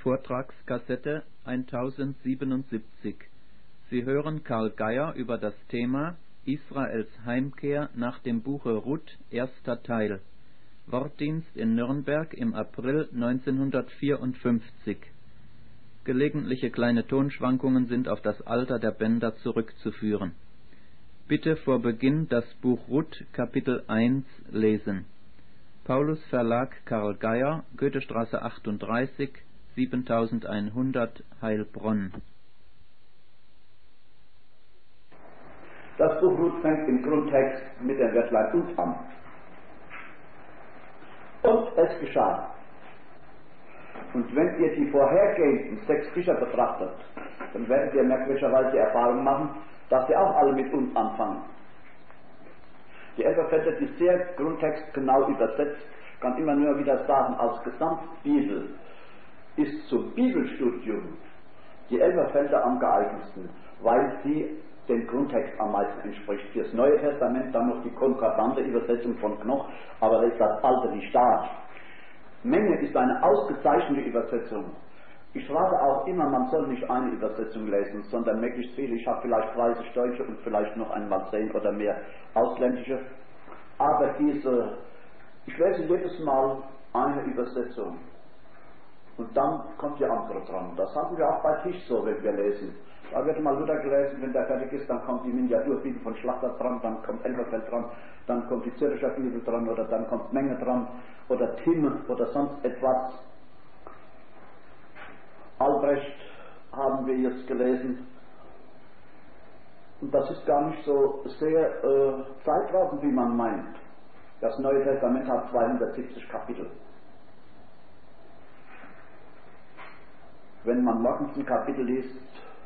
Vortragskassette 1077. Sie hören Karl Geier über das Thema Israels Heimkehr nach dem Buche Ruth, erster Teil. Wortdienst in Nürnberg im April 1954. Gelegentliche kleine Tonschwankungen sind auf das Alter der Bänder zurückzuführen. Bitte vor Beginn das Buch Ruth, Kapitel 1 lesen. Paulus Verlag Karl Geier, Goethestraße 38, 7100 Heilbronn. Das Buch Ruth fängt im Grundtext mit dem Wörtlein und an. Und es geschah. Und wenn ihr die vorhergehenden 6 Bücher betrachtet, dann werdet ihr merkwürdigerweise die Erfahrung machen, dass sie auch alle mit und anfangen. Die Elberfelder, die sehr grundtextgenau übersetzt, kann immer nur wieder sagen, als Gesamtbibel ist zum Bibelstudium die Elberfelder am geeignetsten, weil sie dem Grundtext am meisten entspricht. Für das Neue Testament dann noch die konkordante Übersetzung von Knoch, aber da ist das Alte nicht da. Menge ist eine ausgezeichnete Übersetzung. Ich rate auch immer, man soll nicht eine Übersetzung lesen, sondern möglichst viele. Ich habe vielleicht 30 deutsche und vielleicht noch einmal 10 oder mehr ausländische. Aber ich lese jedes Mal eine Übersetzung. Und dann kommt die andere dran. Das haben wir auch bei Tisch so, wenn wir lesen. Da wird mal Luther gelesen, wenn der fertig ist, dann kommt die Miniaturbibel von Schlachter dran, dann kommt Elberfeld dran, dann kommt die Zürcher Bibel dran oder dann kommt Menge dran oder Timme oder sonst etwas. Albrecht haben wir jetzt gelesen. Und das ist gar nicht so sehr zeitraubend, wie man meint. Das Neue Testament hat 270 Kapitel. Wenn man morgens ein Kapitel liest,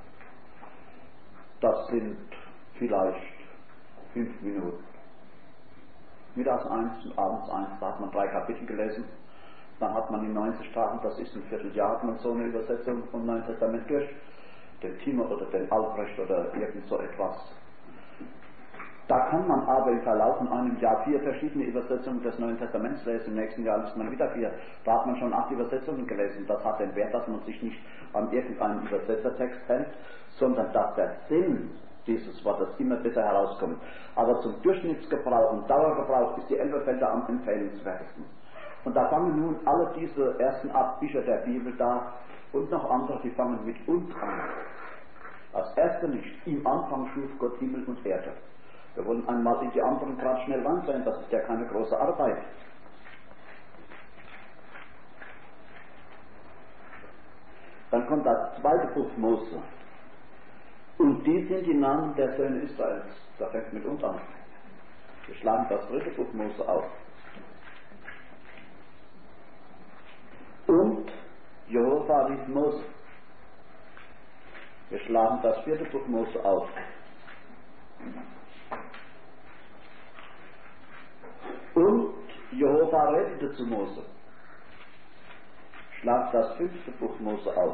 das sind vielleicht 5 Minuten. Mittags 1 und abends 1, da hat man 3 Kapitel gelesen. Dann hat man in 90 Tagen, das ist ein Vierteljahr, hat man so eine Übersetzung vom Neuen Testament durch. Den Timmer oder den Albrecht oder irgend so etwas. Da kann man aber im Verlauf von einem Jahr 4 verschiedene Übersetzungen des Neuen Testaments lesen. Im nächsten Jahr liest man wieder 4. Da hat man schon 8 Übersetzungen gelesen. Das hat den Wert, dass man sich nicht an irgendeinem Übersetzertext hält, sondern dass der Sinn dieses Wortes immer besser herauskommt. Aber zum Durchschnittsgebrauch und Dauergebrauch ist die Elberfelder am empfehlenswertesten. Und da fangen nun alle diese ersten 8 Bücher der Bibel da und noch andere, die fangen mit und an. Als erste nicht. Im Anfang schuf Gott Himmel und Erde. Wir wollen einmal in die anderen gerade schnell rein, das ist ja keine große Arbeit. Dann kommt das 2. Buch Mose. Und die sind die Namen der Söhne Israels. Da fängt mit und an. Wir schlagen das 3. Buch Mose auf. Und Jehova rief Mose. Wir schlagen das 4. Buch Mose auf. Und Jehova redete zu Mose. Schlag das 5. Buch Mose auf.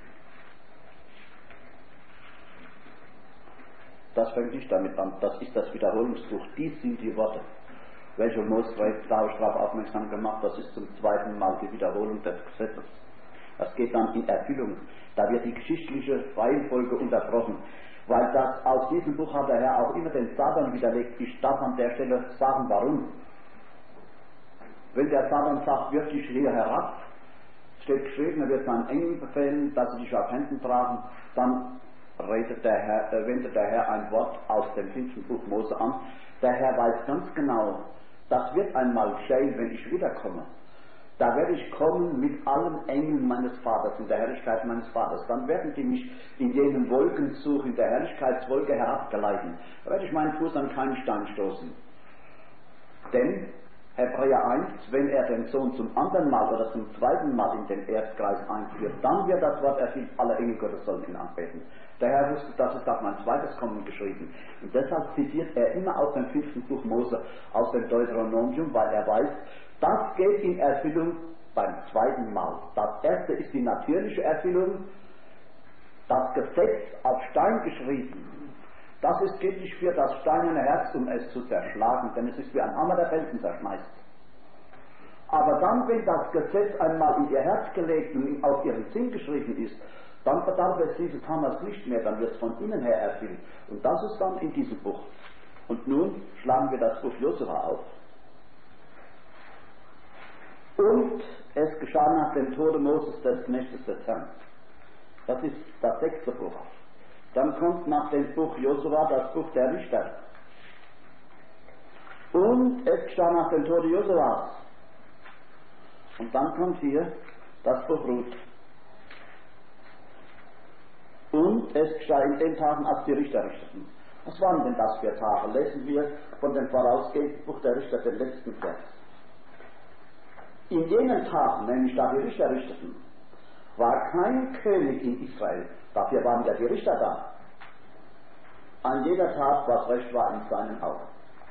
Das fängt nicht damit an. Das ist das Wiederholungsbuch. Dies sind die Worte, welche Mose darauf aufmerksam gemacht. Das ist zum 2. Mal die Wiederholung des Gesetzes. Das geht dann in Erfüllung. Da wird die geschichtliche Reihenfolge unterbrochen. Weil das aus diesem Buch hat der Herr auch immer den Satan widerlegt. Ich darf an der Stelle sagen, warum. Wenn der Satan sagt, wirklich hier herab, steht geschrieben, er wird seinen Engeln befehlen, dass sie dich auf Händen tragen, dann wendet der Herr ein Wort aus dem 5. Buch Mose an. Der Herr weiß ganz genau, das wird einmal geschehen, wenn ich wiederkomme. Da werde ich kommen mit allen Engeln meines Vaters, in der Herrlichkeit meines Vaters. Dann werden die mich in jenen Wolkenzug, in der Herrlichkeitswolke herabgeleiten. Da werde ich meinen Fuß an keinen Stein stoßen. Denn Hebräer 1, wenn er den Sohn zum anderen Mal oder zum zweiten Mal in den Erdkreis einführt, dann wird das Wort erfüllt, alle Engel Gottes sollen ihn anbeten. Der Herr wusste, das ist auf mein zweites Kommen geschrieben. Und deshalb zitiert er immer aus dem 5. Buch Mose, aus dem Deuteronomium, weil er weiß, das geht in Erfüllung beim zweiten Mal. Das erste ist die natürliche Erfüllung, das Gesetz auf Stein geschrieben. Das ist giftig für das steinerne Herz, um es zu zerschlagen, denn es ist wie ein Hammer, der Felsen zerschmeißt. Aber dann, wenn das Gesetz einmal in ihr Herz gelegt und auf ihren Sinn geschrieben ist, dann bedarf es dieses Hammers nicht mehr, dann wird es von innen her erfüllt. Und das ist dann in diesem Buch. Und nun schlagen wir das Buch Josua auf. Und es geschah nach dem Tode Moses des Knechtes des Herrn. Das ist das 6. Buch. Dann kommt nach dem Buch Josua das Buch der Richter. Und es geschah nach dem Tode Josuas. Und dann kommt hier das Buch Ruth. Und es geschah in den Tagen, als die Richter richteten. Was waren denn das für Tage? Lesen wir von dem vorausgehenden Buch der Richter den letzten Vers. In jenen Tagen, nämlich da die Richter richteten, war kein König in Israel. Dafür waren ja die Richter da. An jeder Tat, was recht war in seinen Augen.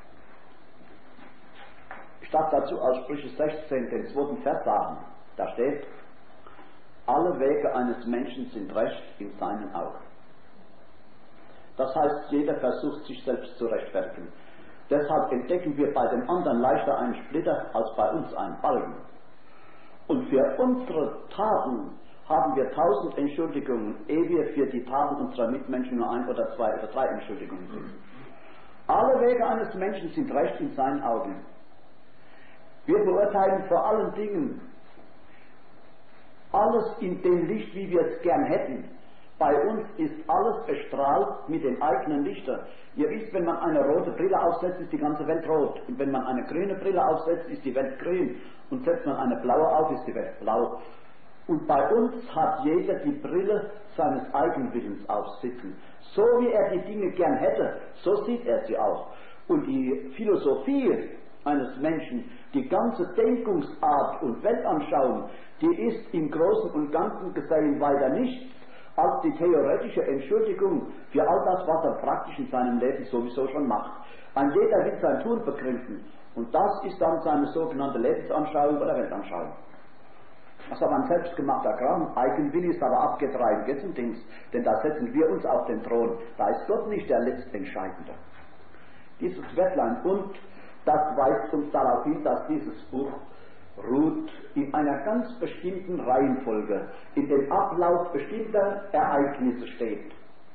Ich darf dazu aus Sprüche 16, den 2. Vers sagen. Da steht: Alle Wege eines Menschen sind recht in seinen Augen. Das heißt, jeder versucht, sich selbst zu rechtfertigen. Deshalb entdecken wir bei dem anderen leichter einen Splitter als bei uns einen Balken. Und für unsere Taten haben wir 1000 Entschuldigungen, ehe wir für die Taten unserer Mitmenschen nur 1 oder 2 oder 3 Entschuldigungen finden. Alle Wege eines Menschen sind recht in seinen Augen. Wir beurteilen vor allen Dingen alles in dem Licht, wie wir es gern hätten. Bei uns ist alles bestrahlt mit dem eigenen Lichter. Ihr wisst, wenn man eine rote Brille aufsetzt, ist die ganze Welt rot. Und wenn man eine grüne Brille aufsetzt, ist die Welt grün. Und setzt man eine blaue auf, ist die Welt blau. Und bei uns hat jeder die Brille seines Eigenwillens aufsitzen. So wie er die Dinge gern hätte, so sieht er sie auch. Und die Philosophie eines Menschen, die ganze Denkungsart und Weltanschauung, die ist im Großen und Ganzen gesehen weiter nichts als die theoretische Entschuldigung für all das, was er praktisch in seinem Leben sowieso schon macht. Ein jeder will sein Tun begründen. Und das ist dann seine sogenannte Lebensanschauung oder Weltanschauung. Das ist aber ein selbstgemachter Kram. Eigenwille ist aber abgetreibt Götzendings, denn da setzen wir uns auf den Thron. Da ist Gott nicht der Letztentscheidende. Dieses Wörtlein und das weist uns darauf hin, dass dieses Buch Ruth in einer ganz bestimmten Reihenfolge, in dem Ablauf bestimmter Ereignisse steht.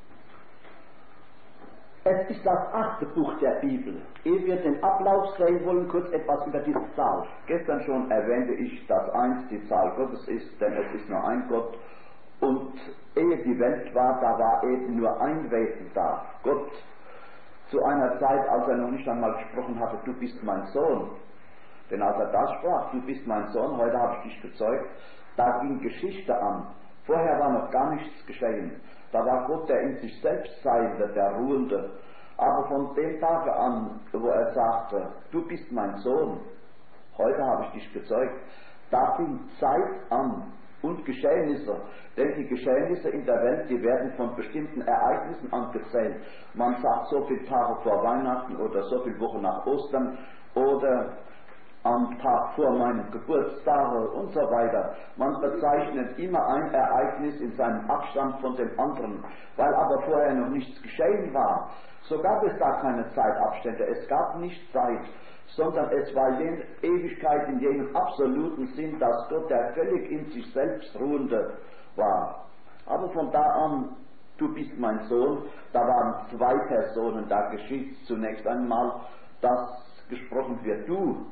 Es ist das 8. Buch der Bibel. Ehe wir den Ablauf sehen wollen, kurz etwas über diese Zahl. Gestern schon erwähnte ich, dass 1 die Zahl Gottes ist, denn es ist nur ein Gott. Und ehe die Welt war, da war eben nur ein Wesen da. Gott, zu einer Zeit, als er noch nicht einmal gesprochen hatte, du bist mein Sohn. Denn als er das sprach, du bist mein Sohn, heute habe ich dich gezeugt, da ging Geschichte an. Vorher war noch gar nichts geschehen. Da war Gott der in sich selbst Seiende, der Ruhende. Aber von dem Tage an, wo er sagte, du bist mein Sohn, heute habe ich dich gezeugt, da fing Zeit an und Geschehnisse. Denn die Geschehnisse in der Welt, die werden von bestimmten Ereignissen angezählt. Man sagt so viele Tage vor Weihnachten oder so viele Wochen nach Ostern oder am Tag vor meinem Geburtstag und so weiter. Man bezeichnet immer ein Ereignis in seinem Abstand von dem anderen, weil aber vorher noch nichts geschehen war. So gab es da keine Zeitabstände, es gab nicht Zeit, sondern es war jene Ewigkeit in jenem absoluten Sinn, dass Gott der völlig in sich selbst Ruhende war. Aber von da an, du bist mein Sohn, da waren 2 Personen, da geschieht zunächst einmal, dass gesprochen wird, du.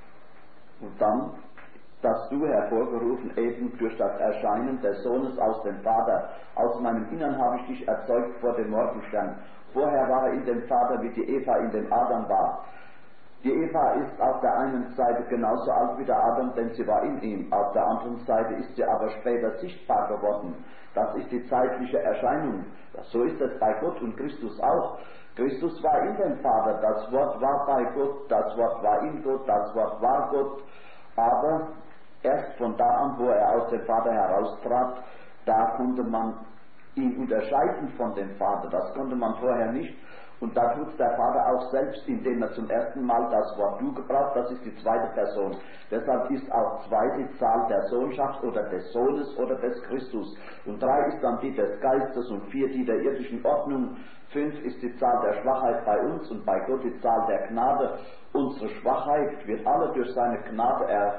Und dann, dass du hervorgerufen eben durch das Erscheinen des Sohnes aus dem Vater. Aus meinem Innern habe ich dich erzeugt vor dem Morgenstern. Vorher war er in dem Vater, wie die Eva in dem Adam war. Die Eva ist auf der einen Seite genauso alt wie der Adam, denn sie war in ihm. Auf der anderen Seite ist sie aber später sichtbar geworden. Das ist die zeitliche Erscheinung. So ist es bei Gott und Christus auch. Christus war in dem Vater, das Wort war bei Gott, das Wort war in Gott, das Wort war Gott, aber erst von da an, wo er aus dem Vater heraustrat, da konnte man ihn unterscheiden von dem Vater, das konnte man vorher nicht. Und da tut der Vater auch selbst, indem er zum ersten Mal das Wort Du gebraucht, das ist die 2. Person. Deshalb ist auch 2 die Zahl der Sohnschaft oder des Sohnes oder des Christus. Und 3 ist dann die des Geistes und 4 die der irdischen Ordnung. 5 ist die Zahl der Schwachheit bei uns und bei Gott die Zahl der Gnade. Unsere Schwachheit wird alle durch seine Gnade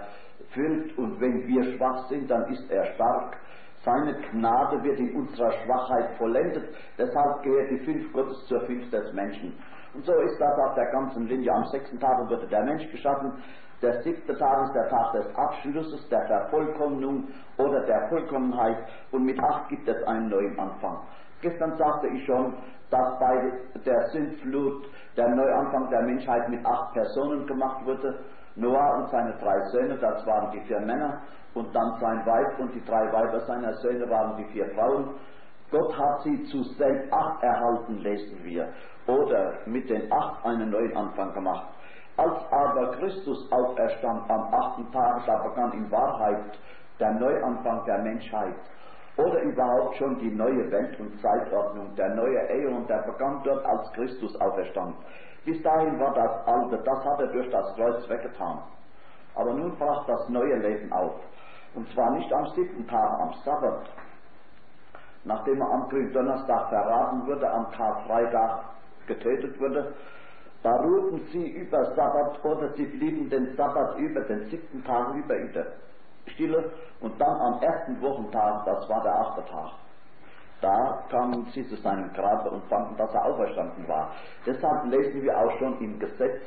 füllt, und wenn wir schwach sind, dann ist er stark. Seine Gnade wird in unserer Schwachheit vollendet, deshalb gehört die Fünf Gottes zur Fünf des Menschen. Und so ist das auf der ganzen Linie. Am 6. Tag wurde der Mensch geschaffen, der 7. Tag ist der Tag des Abschlusses, der Vervollkommnung oder der Vollkommenheit, und mit 8 gibt es einen neuen Anfang. Gestern sagte ich schon, dass bei der Sintflut der Neuanfang der Menschheit mit 8 Personen gemacht wurde. Noah und seine 3 Söhne, das waren die 4 Männer, und dann sein Weib und die 3 Weiber seiner Söhne waren die 4 Frauen. Gott hat sie zu selbst 8 erhalten, lesen wir, oder mit den 8 einen neuen Anfang gemacht. Als aber Christus auferstand am 8. Tag, da begann in Wahrheit der Neuanfang der Menschheit, oder überhaupt schon die neue Welt- und Zeitordnung, der neue Äon, der begann dort, als Christus auferstand. Bis dahin war das Alte, das hat er durch das Kreuz weggetan. Aber nun brach das neue Leben auf. Und zwar nicht am 7. Tag, am Sabbat. Nachdem er am Gründonnerstag verraten wurde, am Karfreitag getötet wurde, da ruhten sie über Sabbat, oder sie blieben den Sabbat über, den 7. Tag über in der Stille, und dann am 1. Wochentag, das war der 8. Tag, da kamen sie zu seinem Grabe und fanden, dass er auferstanden war. Deshalb lesen wir auch schon im Gesetz,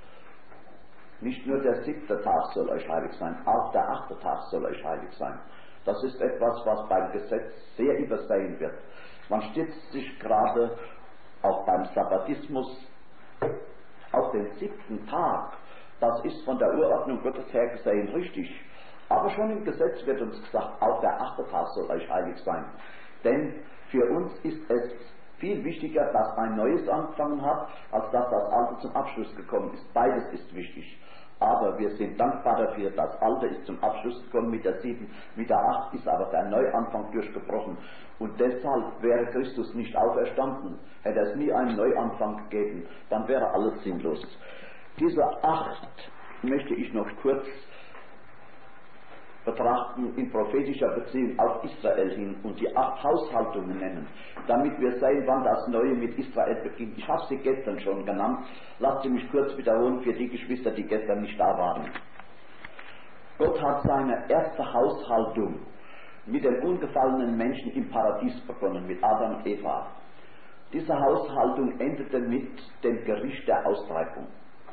nicht nur der 7. Tag soll euch heilig sein, auch der 8. Tag soll euch heilig sein. Das ist etwas, was beim Gesetz sehr übersehen wird. Man stützt sich gerade auch beim Sabbatismus auf den 7. Tag. Das ist von der Urordnung Gottes her gesehen richtig. Aber schon im Gesetz wird uns gesagt, auch der 8. Tag soll euch heilig sein. Denn für uns ist es viel wichtiger, dass ein neues angefangen hat, als dass das Alte zum Abschluss gekommen ist. Beides ist wichtig. Aber wir sind dankbar dafür, das Alte ist zum Abschluss gekommen mit der 7, mit der 8 ist aber der Neuanfang durchgebrochen. Und deshalb wäre Christus nicht auferstanden, hätte es nie einen Neuanfang gegeben, dann wäre alles sinnlos. Diese 8 möchte ich noch kurz betrachten in prophetischer Beziehung auf Israel hin und die 8 Haushaltungen nennen, damit wir sehen, wann das Neue mit Israel beginnt. Ich habe sie gestern schon genannt, lasst sie mich kurz wiederholen für die Geschwister, die gestern nicht da waren. Gott hat seine erste Haushaltung mit den ungefallenen Menschen im Paradies begonnen, mit Adam und Eva. Diese Haushaltung endete mit dem Gericht der Austreibung.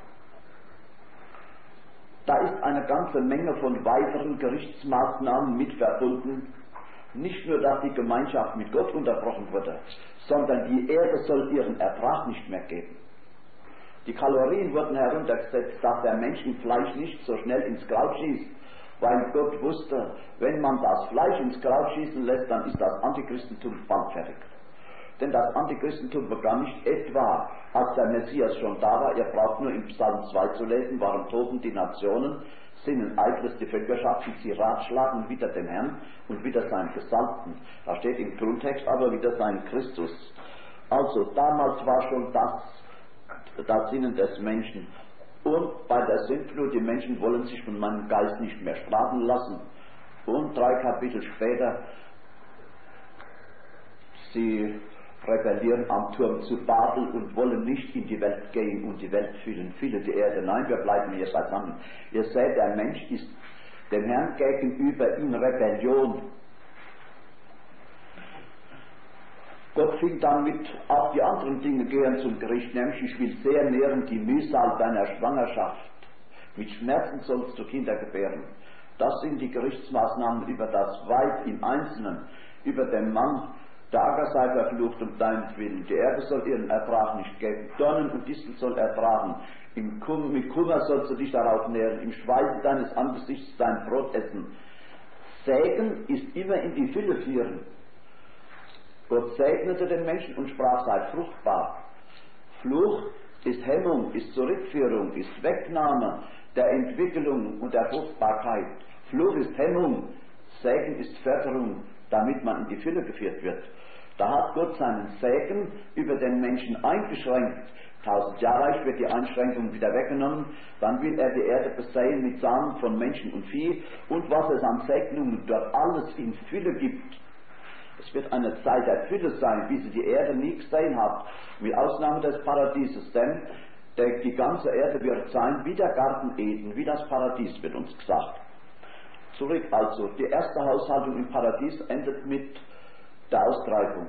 Da ist eine ganze Menge von weiteren Gerichtsmaßnahmen mit verbunden. Nicht nur, dass die Gemeinschaft mit Gott unterbrochen wurde, sondern die Erde soll ihren Ertrag nicht mehr geben. Die Kalorien wurden heruntergesetzt, dass der Mensch im Fleisch nicht so schnell ins Grab schießt, weil Gott wusste, wenn man das Fleisch ins Grab schießen lässt, dann ist das Antichristentum bald fertig. Denn das Antichristentum begann nicht etwa, als der Messias schon da war. Ihr braucht nur im Psalm 2 zu lesen, warum toben die Nationen, sinnen eitles die Völkerschaften, sie ratschlagen wider den Herrn und wider seinen Gesalbten. Da steht im Grundtext aber wider seinen Christus. Also damals war schon das Sinnen des Menschen. Und bei der Sintflut, die Menschen wollen sich von meinem Geist nicht mehr strafen lassen. Und 3 Kapitel später, sie rebellieren am Turm zu Babel und wollen nicht in die Welt gehen und die Welt füllen die Erde. Nein, wir bleiben hier beisammen. Ihr seht, der Mensch ist dem Herrn gegenüber in Rebellion. Gott fing dann mit, auch die anderen Dinge gehen zum Gericht, nämlich ich will sehr nähren die Mühsal deiner Schwangerschaft. Mit Schmerzen sollst du Kinder gebären. Das sind die Gerichtsmaßnahmen über das Weib im Einzelnen, über den Mann. Der Acker sei verflucht um deinetwillen, die Erde soll ihren Ertrag nicht geben, Dornen und Disteln soll ertragen, mit Kummer sollst du dich darauf nähren, im Schweiße deines Angesichts dein Brot essen. Segen ist immer in die Fülle führen. Gott segnete den Menschen und sprach, seid fruchtbar. Fluch ist Hemmung, ist Zurückführung, ist Wegnahme der Entwicklung und der Fruchtbarkeit. Fluch ist Hemmung, Segen ist Förderung, damit man in die Fülle geführt wird. Da hat Gott seinen Segen über den Menschen eingeschränkt. 1000 Jahre reich wird die Einschränkung wieder weggenommen. Dann will er die Erde besehen mit Samen von Menschen und Vieh und was es an Segnungen dort alles in Fülle gibt. Es wird eine Zeit der Fülle sein, wie sie die Erde nie gesehen hat, mit Ausnahme des Paradieses. Denn die ganze Erde wird sein wie der Garten Eden, wie das Paradies, wird uns gesagt. zurück. Also, die erste Haushaltung im Paradies endet mit der Austreibung.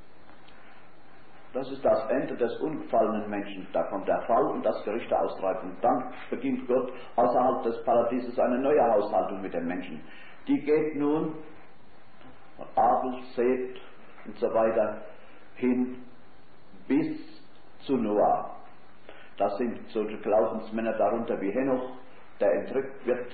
Das ist das Ende des ungefallenen Menschen. Da kommt der Fall und das Gericht der Austreibung. Dann beginnt Gott außerhalb des Paradieses eine neue Haushaltung mit den Menschen. Die geht nun von Abel, Seth und so weiter hin bis zu Noah. Das sind solche Glaubensmänner darunter wie Henoch, der entrückt wird,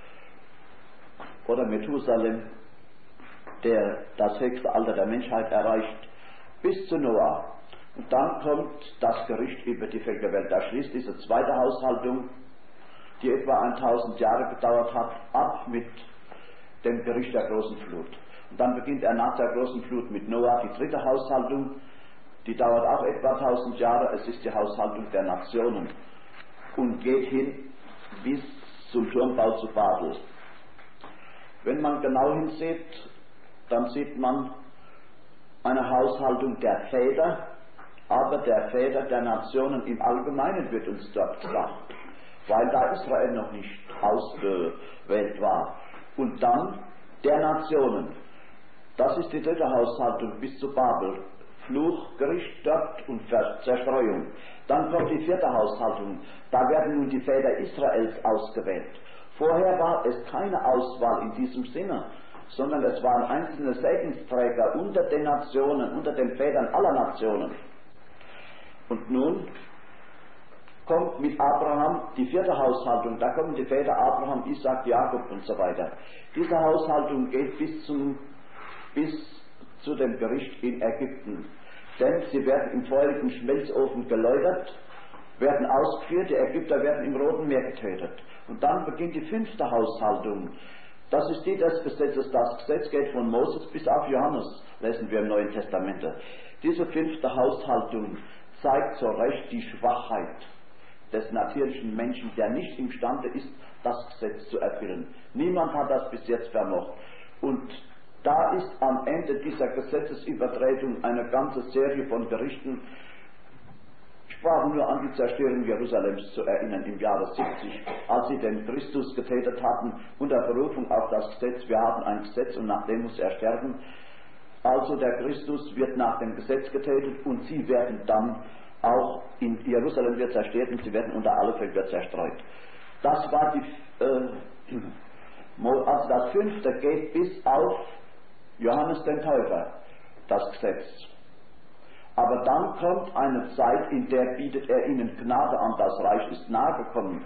oder Methusalem, der das höchste Alter der Menschheit erreicht, bis zu Noah. Und dann kommt das Gericht über die Völkerwelt. Da schließt diese zweite Haushaltung, die etwa 1000 Jahre gedauert hat, ab mit dem Gericht der großen Flut. Und dann beginnt er nach der großen Flut mit Noah die dritte Haushaltung, die dauert auch etwa 1000 Jahre. Es ist die Haushaltung der Nationen und geht hin bis zum Turmbau zu Babel. Wenn man genau hinsieht, dann sieht man eine Haushaltung der Väter, aber der Väter der Nationen im Allgemeinen wird uns dort gesagt, weil da Israel noch nicht ausgewählt war. Und dann der Nationen, das ist die dritte Haushaltung bis zu Babel. Fluch, Gericht dort und Zerstreuung. Dann kommt die vierte Haushaltung, da werden nun die Väter Israels ausgewählt. Vorher war es keine Auswahl in diesem Sinne, sondern es waren einzelne Segensträger unter den Nationen, unter den Vätern aller Nationen. Und nun kommt mit Abraham die vierte Haushaltung, da kommen die Väter Abraham, Isaac, Jakob und so weiter. Diese Haushaltung geht bis zu dem Gericht in Ägypten. Denn sie werden im feurigen Schmelzofen geläutert, werden ausgeführt, die Ägypter werden im Roten Meer getötet. Und dann beginnt die fünfte Haushaltung. Das ist die des Gesetzes. Das Gesetz geht von Moses bis auf Johannes, lesen wir im Neuen Testament. Diese fünfte Haushaltung zeigt so recht die Schwachheit des natürlichen Menschen, der nicht imstande ist, das Gesetz zu erfüllen. Niemand hat das bis jetzt vermocht. Und da ist am Ende dieser Gesetzesübertretung eine ganze Serie von Gerichten. Ich war nur an die Zerstörung Jerusalems zu erinnern im Jahre 70, als sie den Christus getötet hatten, unter Berufung auf das Gesetz. Wir haben ein Gesetz und nach dem muss er sterben. Also der Christus wird nach dem Gesetz getötet und sie werden dann auch in Jerusalem wird zerstört und sie werden unter alle Völker zerstreut. Das war also das fünfte geht bis auf Johannes den Täufer, das Gesetz. Aber dann kommt eine Zeit, in der bietet er ihnen Gnade an, das Reich ist nahe gekommen.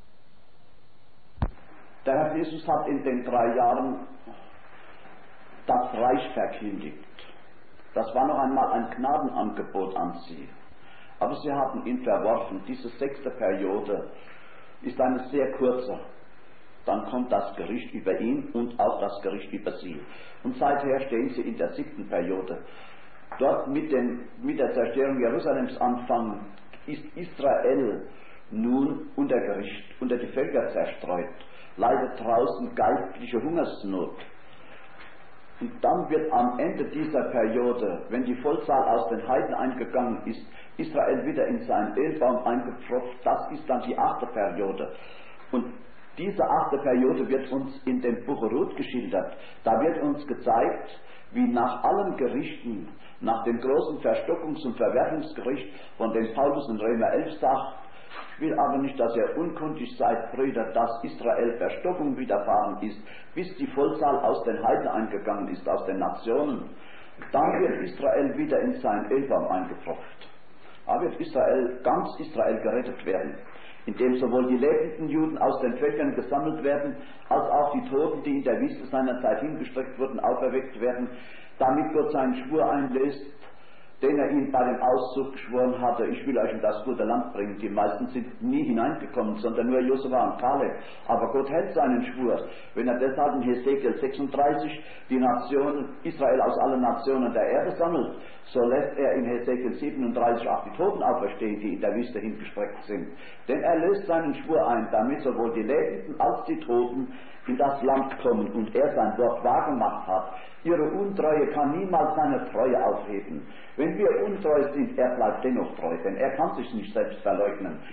Der Herr Jesus hat in den 3 Jahren das Reich verkündigt. Das war noch einmal ein Gnadenangebot an sie. Aber sie haben ihn verworfen. Diese 6. Periode ist eine sehr kurze. Dann kommt das Gericht über ihn und auch das Gericht über sie. Und seither stehen sie in der 7. Periode. Dort mit der Zerstörung Jerusalems Anfang ist Israel nun unter Gericht, unter die Völker zerstreut, leidet draußen geistliche Hungersnot. Und dann wird am Ende dieser Periode, wenn die Vollzahl aus den Heiden eingegangen ist, Israel wieder in seinen Ölbaum eingepfropft. Das ist dann die 8. Periode. Und diese 8. Periode wird uns in dem Buch Ruth geschildert. Da wird uns gezeigt, wie nach allen Gerichten, nach dem großen Verstockungs- und Verwerfungsgericht, von dem Paulus in Römer 11 sagt, ich will aber nicht, dass ihr unkundig seid, Brüder, dass Israel Verstockung widerfahren ist, bis die Vollzahl aus den Heiden eingegangen ist, aus den Nationen. Dann wird Israel wieder in seinen Ölbaum eingepfropft. Da wird ganz Israel gerettet werden, indem sowohl die lebenden Juden aus den Völkern gesammelt werden, als auch die Toten, die in der Wüste seiner Zeit hingestreckt wurden, auferweckt werden, damit Gott seinen Schwur einlöst, den er ihnen bei dem Auszug geschworen hatte, ich will euch in das gute Land bringen. Die meisten sind nie hineingekommen, sondern nur Josua und Kaleb. Aber Gott hält seinen Schwur. Wenn er deshalb in Hesekiel 36 die Nationen, Israel aus allen Nationen der Erde sammelt, so lässt er in Hesekiel 37 auch die Toten auferstehen, die in der Wüste hingestreckt sind. Denn er löst seinen Schwur ein, damit sowohl die Lebenden als die Toten in das Land kommen und er sein Wort wahrgemacht hat. Ihre Untreue kann niemals seine Treue aufheben. Wenn wir untreu sind, er bleibt dennoch treu, denn er kann sich nicht selbst verleugnen.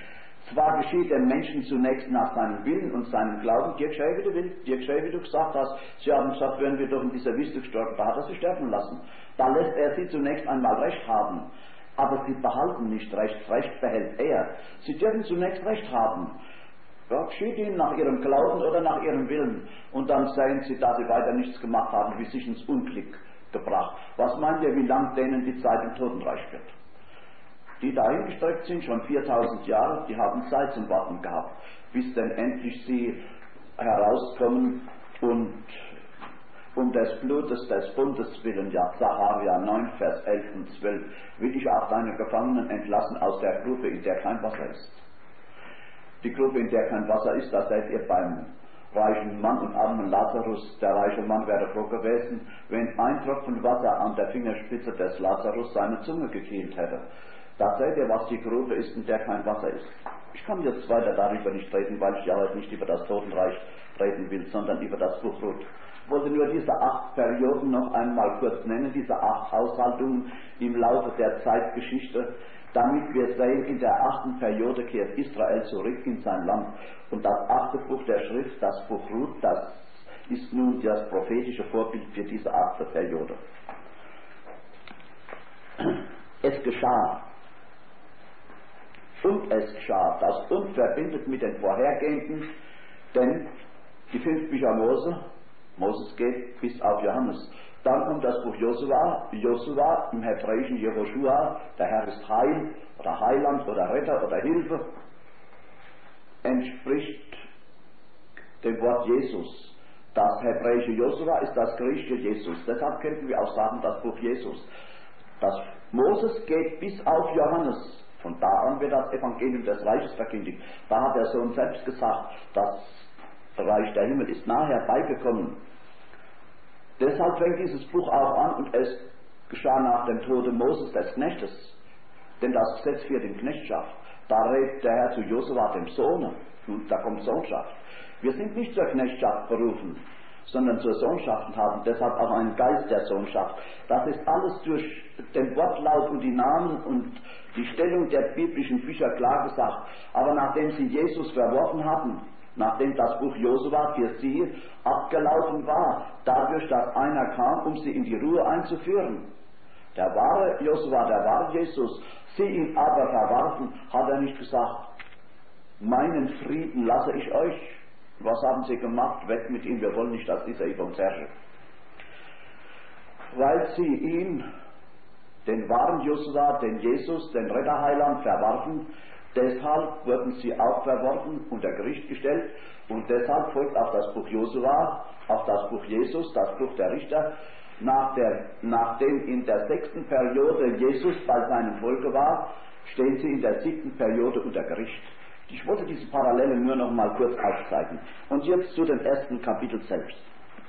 Zwar geschieht dem Menschen zunächst nach seinem Willen und seinem Glauben, dir geschehe, wie du willst, dir geschehe, wie du gesagt hast. Sie haben gesagt, wenn wir doch in dieser Wüste gestorben, da hat er sie sterben lassen. Da lässt er sie zunächst einmal Recht haben. Aber sie behalten nicht Recht, Recht behält er. Sie dürfen zunächst Recht haben. Ja, geschieht ihnen nach ihrem Glauben oder nach ihrem Willen. Und dann sehen sie, da sie weiter nichts gemacht haben, wie sich ins Unglück gebracht. Was meint ihr, wie lang denen die Zeit im Totenreich wird? Die dahingestreckt sind, schon 4000 Jahre, die haben Zeit zum Warten gehabt, bis denn endlich sie herauskommen und um des Blutes des Bundes willen, ja, Sacharja 9, Vers 11 und 12, will ich auch deine Gefangenen entlassen aus der Grube, in der kein Wasser ist. Die Grube, in der kein Wasser ist, da seid ihr beim reichen Mann und armen Lazarus. Der reiche Mann wäre froh gewesen, wenn ein Tropfen Wasser an der Fingerspitze des Lazarus seine Zunge gekühlt hätte. Da seht ihr, was die Grube ist, in der kein Wasser ist. Ich kann jetzt weiter darüber nicht reden, weil ich ja heute nicht über das Totenreich reden will, sondern über das Buch Ruth. Ich wollte nur diese 8 Perioden noch einmal kurz nennen, diese 8 Haushaltungen im Laufe der Zeitgeschichte, damit wir sehen, in der 8. Periode kehrt Israel zurück in sein Land. Und das 8. Buch der Schrift, das Buch Ruth, das ist nun das prophetische Vorbild für diese 8. Periode. Es geschah. Und es geschah. Das Und verbindet mit den vorhergehenden, denn die 5 Bücher Moses geht bis auf Johannes. Dann kommt das Buch Josua, im Hebräischen Jehoshua, der Herr ist Heil oder Heiland oder Retter oder Hilfe, entspricht dem Wort Jesus. Das hebräische Josua ist das griechische Jesus. Deshalb könnten wir auch sagen, das Buch Jesus. Das Moses geht bis auf Johannes. Von da an wird das Evangelium des Reiches verkündigt. Da hat der Sohn selbst gesagt, das Reich der Himmel ist nahe herbeigekommen. Deshalb fängt dieses Buch auch an und es geschah nach dem Tode Moses des Knechtes. Denn das Gesetz führt in Knechtschaft. Da redet der Herr zu Josua, dem Sohne, und da kommt Sohnschaft. Wir sind nicht zur Knechtschaft berufen, sondern zur Sohnschaft und haben deshalb auch einen Geist der Sohnschaft. Das ist alles durch den Wortlaut und die Namen und die Stellung der biblischen Bücher klar gesagt. Aber nachdem sie Jesus verworfen hatten, nachdem das Buch Josua für sie abgelaufen war, dadurch, dass einer kam, um sie in die Ruhe einzuführen. Der wahre Josua, der wahre Jesus, sie ihn aber verwarfen, hat er nicht gesagt, meinen Frieden lasse ich euch. Was haben sie gemacht? Weg mit ihm, wir wollen nicht, dass dieser über uns herrscht. Weil sie ihn, den wahren Josua, den Jesus, den Retterheiland verwarfen, deshalb wurden sie auch verworfen, unter Gericht gestellt, und deshalb folgt auf das Buch Josua, auf das Buch Jesus, das Buch der Richter, nachdem in der 6. Periode Jesus bei seinem Volke war, stehen sie in der 7. Periode unter Gericht. Ich wollte diese Parallele nur noch mal kurz aufzeigen. Und jetzt zu dem 1. Kapitel selbst.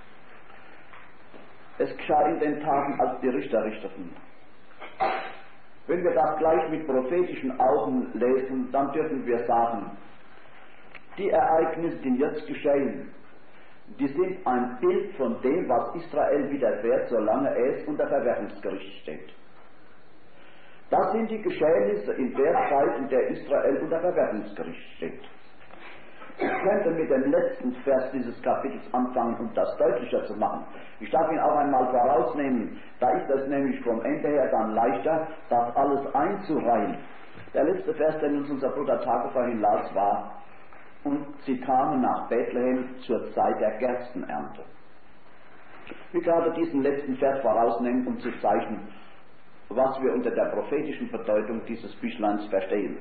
Es geschah in den Tagen, als die Richter richteten. Wenn wir das gleich mit prophetischen Augen lesen, dann dürfen wir sagen, die Ereignisse, die jetzt geschehen, die sind ein Bild von dem, was Israel widerfährt, solange es unter Verwerfungsgericht steht. Das sind die Geschehnisse in der Zeit, in der Israel unter Verwerfungsgericht steht. Ich könnte mit dem letzten Vers dieses Kapitels anfangen, um das deutlicher zu machen. Ich darf ihn auch einmal vorausnehmen, da ist es nämlich vom Ende her dann leichter, das alles einzureihen. Der letzte Vers, den uns unser Bruder Tage vorhin las, war, und sie kamen nach Bethlehem zur Zeit der Gerstenernte. Ich will gerade diesen letzten Vers vorausnehmen, um zu zeichnen, was wir unter der prophetischen Bedeutung dieses Büchleins verstehen.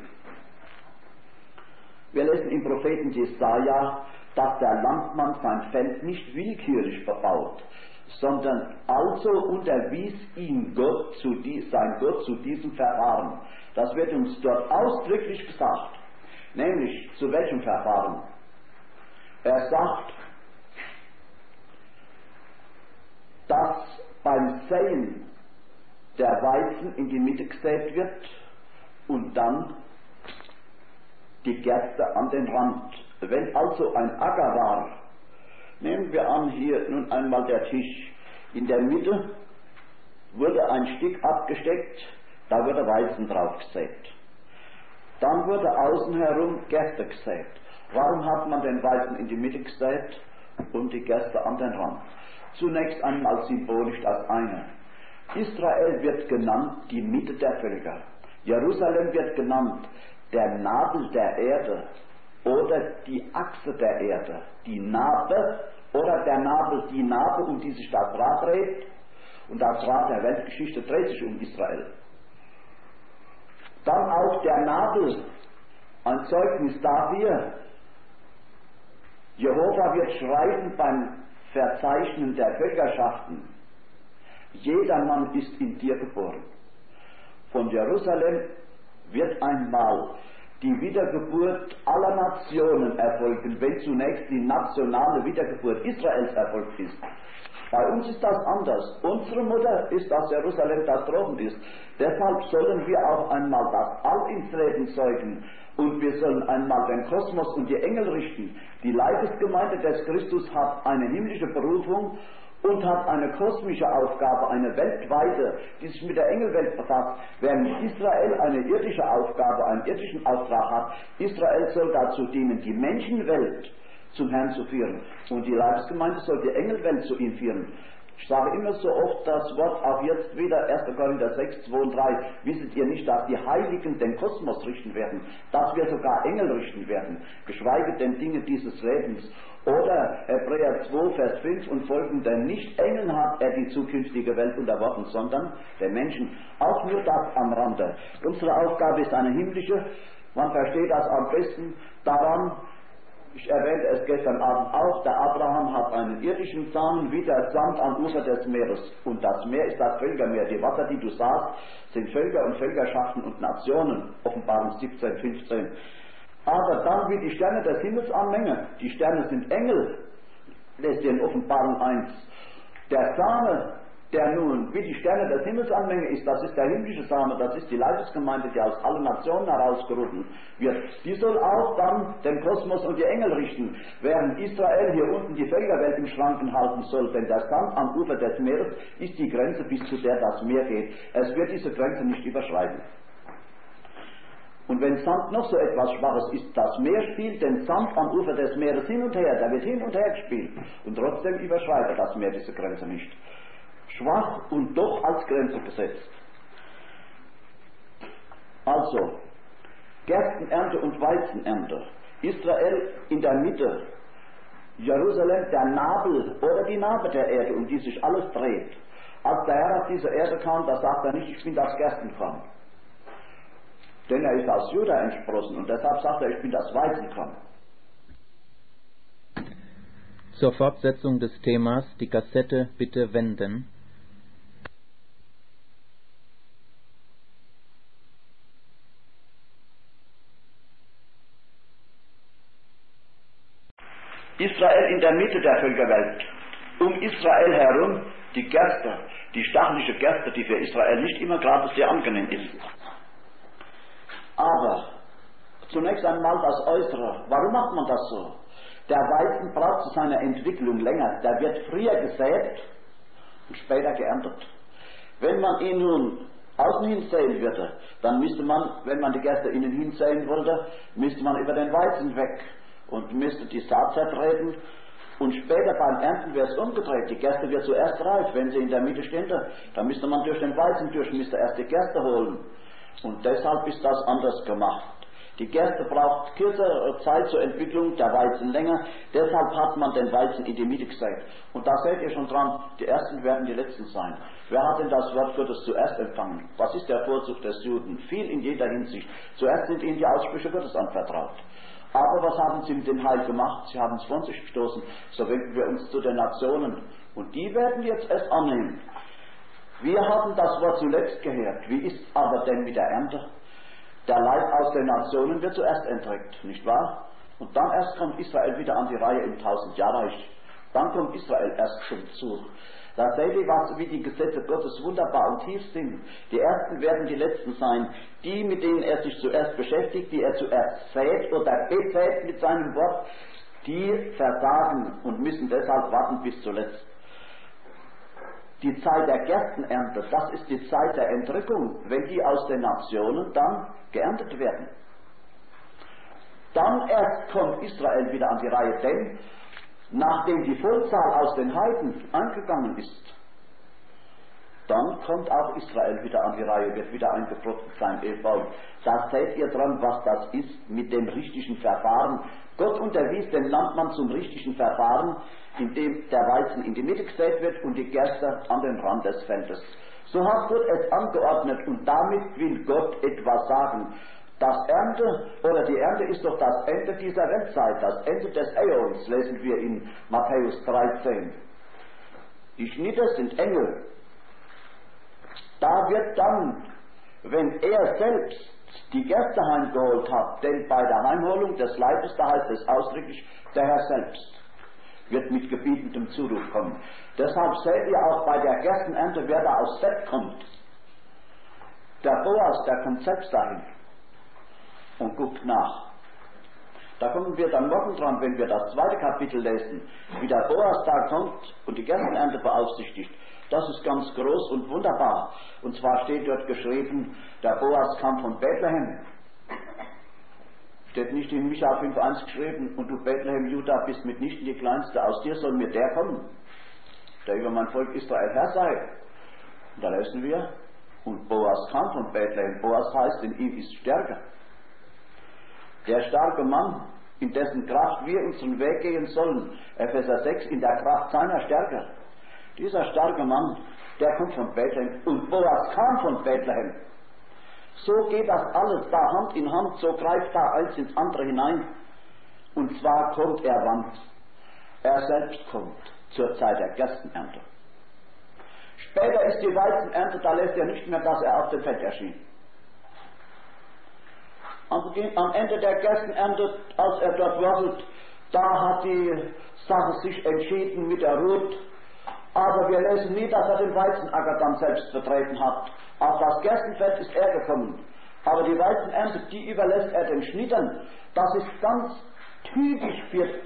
Wir lesen im Propheten Jesaja, dass der Landmann sein Feld nicht willkürlich bebaut, sondern also unterwies ihn sein Gott zu diesem Verfahren. Das wird uns dort ausdrücklich gesagt. Nämlich, zu welchem Verfahren? Er sagt, dass beim Säen der Weizen in die Mitte gesät wird und dann die Gerste an den Rand. Wenn also ein Acker war, nehmen wir an hier nun einmal der Tisch, in der Mitte wurde ein Stück abgesteckt, da wurde Weizen drauf gesät. Dann wurde außen herum Gerste gesät. Warum hat man den Weizen in die Mitte gesät und die Gerste an den Rand? Zunächst einmal symbolisch das eine. Israel wird genannt die Mitte der Völker. Jerusalem wird genannt der Nabel der Erde oder die Achse der Erde. Die Narbe oder der Nabel, die Narbe, um die sich das Rad dreht. Und das Rad der Weltgeschichte dreht sich um Israel. Dann auch der Nabel, ein Zeugnis dafür. Jehova wird schreiben beim Verzeichnen der Völkerschaften: Jeder Mann ist in dir geboren. Von Jerusalem wird einmal die Wiedergeburt aller Nationen erfolgen, wenn zunächst die nationale Wiedergeburt Israels erfolgt ist. Bei uns ist das anders. Unsere Mutter ist das Jerusalem, das droben ist. Deshalb sollen wir auch einmal das All ins Leben zeugen. Und wir sollen einmal den Kosmos und die Engel richten. Die Leibesgemeinde des Christus hat eine himmlische Berufung und hat eine kosmische Aufgabe, eine weltweite, die sich mit der Engelwelt befasst, während Israel eine irdische Aufgabe, einen irdischen Auftrag hat. Israel soll dazu dienen, die Menschenwelt zum Herrn zu führen. Und die Leibesgemeinde soll die Engelwelt zu ihm führen. Ich sage immer so oft das Wort, auch jetzt wieder 1. Korinther 6, 2 und 3. Wisset ihr nicht, dass die Heiligen den Kosmos richten werden, dass wir sogar Engel richten werden, geschweige denn Dinge dieses Lebens. Oder Hebräer 2, Vers 5 und folgende: Nicht Engeln hat er die zukünftige Welt unterworfen, sondern den Menschen. Auch nur das am Rande. Unsere Aufgabe ist eine himmlische. Man versteht das am besten daran, ich erwähnte es gestern Abend auch, der Abraham hat einen irdischen Samen wie der Sand am Ufer des Meeres. Und das Meer ist das Völkermeer. Die Wasser, die du sahst, sind Völker und Völkerschaften und Nationen. Offenbarung 17, 15. Aber dann wie die Sterne des Himmels an Menge. Die Sterne sind Engel, lest ihr in Offenbarung 1. Der Same, der nun wie die Sterne des Himmels an Menge ist, das ist der himmlische Same, das ist die Leibesgemeinde, die aus allen Nationen herausgerufen wird. Die soll auch dann den Kosmos und die Engel richten, während Israel hier unten die Völkerwelt im Schranken halten soll, denn der Sand am Ufer des Meeres ist die Grenze, bis zu der das Meer geht. Es wird diese Grenze nicht überschreiten. Und wenn Sand noch so etwas Schwaches ist, das Meer spielt den Sand am Ufer des Meeres hin und her, der wird hin und her gespielt. Und trotzdem überschreitet das Meer diese Grenze nicht. Schwach und doch als Grenze gesetzt. Also, Gerstenernte und Weizenernte. Israel in der Mitte. Jerusalem der Nabel oder die Narbe der Erde, um die sich alles dreht. Als der Herr auf diese Erde kam, da sagt er nicht: Ich bin das Gerstenkorn. Denn er ist aus Juda entsprossen und deshalb sagt er: Ich bin das Weizenkorn. Zur Fortsetzung des Themas die Kassette bitte wenden. Israel in der Mitte der Völkerwelt. Um Israel herum die Gerste, die stachelige Gerste, die für Israel nicht immer gerade sehr angenehm ist. Aber zunächst einmal das Äußere. Warum macht man das so? Der Weizen braucht zu seiner Entwicklung länger. Der wird früher gesät und später geerntet. Wenn man ihn nun außen hin säen würde, dann müsste man, wenn man die Gerste innen hin säen wollte, müsste man über den Weizen weg und müsste die Saat zertreten. Und später beim Ernten wäre es umgedreht. Die Gerste wird zuerst reif. Wenn sie in der Mitte stände, dann müsste man durch den Weizen durch, müsste erst die Gerste holen. Und deshalb ist das anders gemacht. Die Gerste braucht kürzere Zeit zur Entwicklung, der Weizen länger. Deshalb hat man den Weizen in die Mitte gesät. Und da seht ihr schon dran, die Ersten werden die Letzten sein. Wer hat denn das Wort Gottes zuerst empfangen? Was ist der Vorzug des Juden? Viel in jeder Hinsicht. Zuerst sind ihnen die Aussprüche Gottes anvertraut. Aber was haben sie mit dem Heil gemacht? Sie haben es von sich gestoßen. So wenden wir uns zu den Nationen. Und die werden jetzt es annehmen. Wir haben das Wort zuletzt gehört. Wie ist aber denn mit der Ernte? Der Leib aus den Nationen wird zuerst entrückt, nicht wahr? Und dann erst kommt Israel wieder an die Reihe im 1000-Jahr-Reich. Dann kommt Israel erst zum Zug. Da seht ihr, wie die Gesetze Gottes wunderbar und tief sind. Die Ersten werden die Letzten sein. Die, mit denen er sich zuerst beschäftigt, die er zuerst sät oder besät mit seinem Wort, die versagen und müssen deshalb warten bis zuletzt. Die Zeit der Gerstenernte, das ist die Zeit der Entrückung, wenn die aus den Nationen dann geerntet werden. dann erst kommt Israel wieder an die Reihe, denn nachdem die Vollzahl aus den Heiden eingegangen ist, dann kommt auch Israel wieder an die Reihe, wird wieder eingeflochten sein, Ehebaum. Da seht ihr dran, was das ist mit dem richtigen Verfahren. Gott unterwies den Landmann zum richtigen Verfahren, indem der Weizen in die Mitte gesät wird und die Gerste an den Rand des Feldes. So hat Gott es angeordnet und damit will Gott etwas sagen. Das Ernte oder die Ernte ist doch das Ende dieser Weltzeit, das Ende des Äons, lesen wir in Matthäus 13. Die Schnitte sind Engel. Da wird dann, wenn er selbst die Gerste heimgeholt hat, denn bei der Heimholung des Leibes, da heißt es ausdrücklich, der Herr selbst wird mit gebietendem Zuruf kommen. Deshalb seht ihr auch bei der Gerstenernte, wer da aus Seth kommt. Der Boas, der kommt selbst dahin und guckt nach. Da kommen wir dann morgen dran, wenn wir das 2. Kapitel lesen, wie der Boas da kommt und die Gerstenernte beaufsichtigt. Das ist ganz groß und wunderbar. Und zwar steht dort geschrieben, der Boas kam von Bethlehem. Steht nicht in Micha 5,1 geschrieben, und du Bethlehem, Juda, bist mitnichten die Kleinste, aus dir soll mir der kommen, der über mein Volk Israel Herr sei. Und da lesen wir, und Boas kam von Bethlehem. Boas heißt, in ihm ist Stärke. Der starke Mann, in dessen Kraft wir unseren Weg gehen sollen. Epheser 6, in der Kraft seiner Stärke. Dieser starke Mann, der kommt von Bethlehem. Und Boas kam von Bethlehem. So geht das alles da Hand in Hand, so greift da eins ins andere hinein. Und zwar kommt er wann? Er selbst kommt zur Zeit der Gerstenernte. Später ist die Weizenernte, da lässt er nicht mehr, dass er auf dem Feld erschien. Am Ende der Gerstenernte, als er dort wurzelt, da hat die Sache sich entschieden mit der Ruth. Aber wir lesen nie, dass er den Weizenacker dann selbst vertreten hat. Auf das Gerstenfeld ist er gekommen. Aber die Weizenernte, die überlässt er den Schnittern. Das ist ganz typisch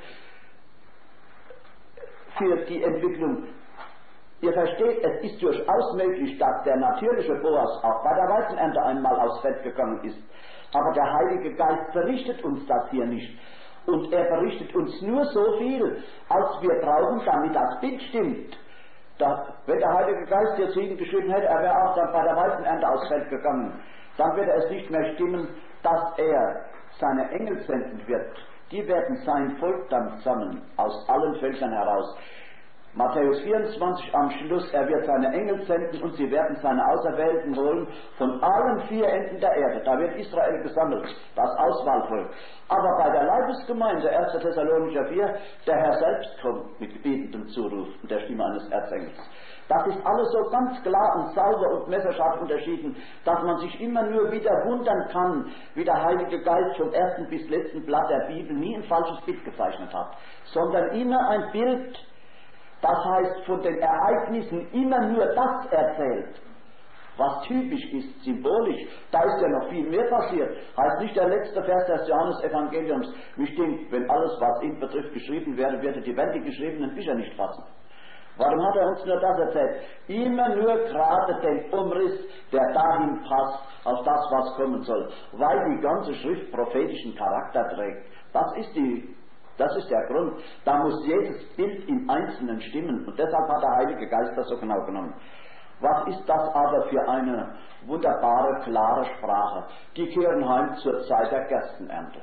für die Entwicklung. Ihr versteht, es ist durchaus möglich, dass der natürliche Boas auch bei der Weizenernte einmal aufs Feld gegangen ist. Aber der Heilige Geist berichtet uns das hier nicht. Und er berichtet uns nur so viel, als wir brauchen, damit das Bild stimmt. Wenn der Heilige Geist dir zu ihm geschrieben hätte, er wäre auch dann bei der Weizenernte aufs Feld gegangen, dann würde es nicht mehr stimmen, dass er seine Engel senden wird. Die werden sein Volk dann sammeln, aus allen Völkern heraus. Matthäus 24 am Schluss, er wird seine Engel senden und sie werden seine Auserwählten holen von allen 4 Enden der Erde. Da wird Israel gesammelt, das Auswahlvolk. Aber bei der Leibesgemeinde, 1. Thessalonicher 4, der Herr selbst kommt mit gebietendem Zuruf und der Stimme eines Erzengels. Das ist alles so ganz klar und sauber und messerscharf unterschieden, dass man sich immer nur wieder wundern kann, wie der Heilige Geist vom ersten bis letzten Blatt der Bibel nie ein falsches Bild gezeichnet hat, sondern immer ein Bild, das heißt, von den Ereignissen immer nur das erzählt, was typisch ist, symbolisch. Da ist ja noch viel mehr passiert. Heißt nicht der letzte Vers des Johannes-Evangeliums, mich denkt, wenn alles, was ihn betrifft, geschrieben wäre, würde die Welt die geschriebenen Bücher nicht fassen. Warum hat er uns nur das erzählt? Immer nur gerade den Umriss, der dahin passt, auf das, was kommen soll. Weil die ganze Schrift prophetischen Charakter trägt. Das ist der Grund. Da muss jedes Bild im Einzelnen stimmen. Und deshalb hat der Heilige Geist das so genau genommen. Was ist das aber für eine wunderbare, klare Sprache? Die kehren heim zur Zeit der Gerstenernte.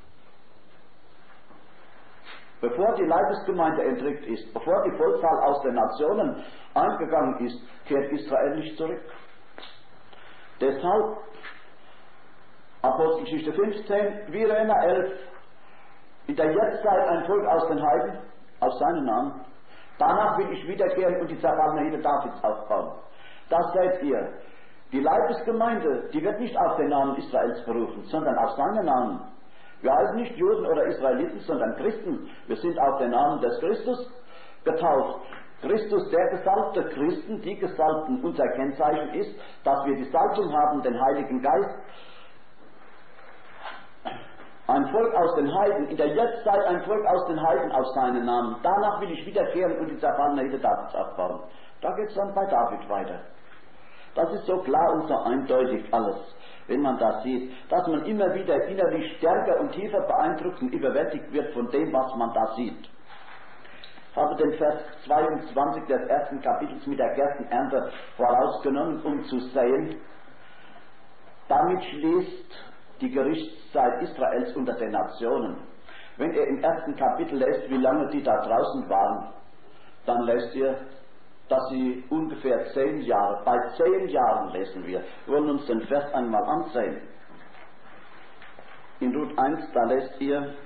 Bevor die Leibesgemeinde entrückt ist, bevor die Vollzahl aus den Nationen eingegangen ist, kehrt Israel nicht zurück. Deshalb, Apostelgeschichte 15, wie Römer 11, in der Jetztzeit ein Volk aus den Heiden, aus seinen Namen. Danach will ich wiederkehren und die zerfallene Hütte Davids aufbauen. Das seht ihr. Die Leibesgemeinde, die wird nicht auf den Namen Israels berufen, sondern auf seinen Namen. Wir heißen nicht Juden oder Israeliten, sondern Christen. Wir sind auf den Namen des Christus getauft. Christus, der gesalbte, Christen, die Gesalbten. Unser Kennzeichen ist, dass wir die Salbung haben, den Heiligen Geist. Ein Volk aus den Heiden, in der Jetztzeit ein Volk aus den Heiden auf seinen Namen. Danach will ich wiederkehren und die zerfallene Hütte Davids aufbauen. Da geht es dann bei David weiter. Das ist so klar und so eindeutig alles, wenn man das sieht, dass man immer wieder innerlich stärker und tiefer beeindruckt und überwältigt wird von dem, was man da sieht. Ich habe den Vers 22 des ersten Kapitels mit der Gerstenernte vorausgenommen, um zu sehen, damit schließt die Gerichtszeit Israels unter den Nationen. Wenn ihr im ersten Kapitel lest, wie lange die da draußen waren, dann lest ihr, dass sie ungefähr 10 Jahre, bei 10 Jahren lesen wir. Wir wollen uns den Vers einmal ansehen. In Ruth 1, da lest ihr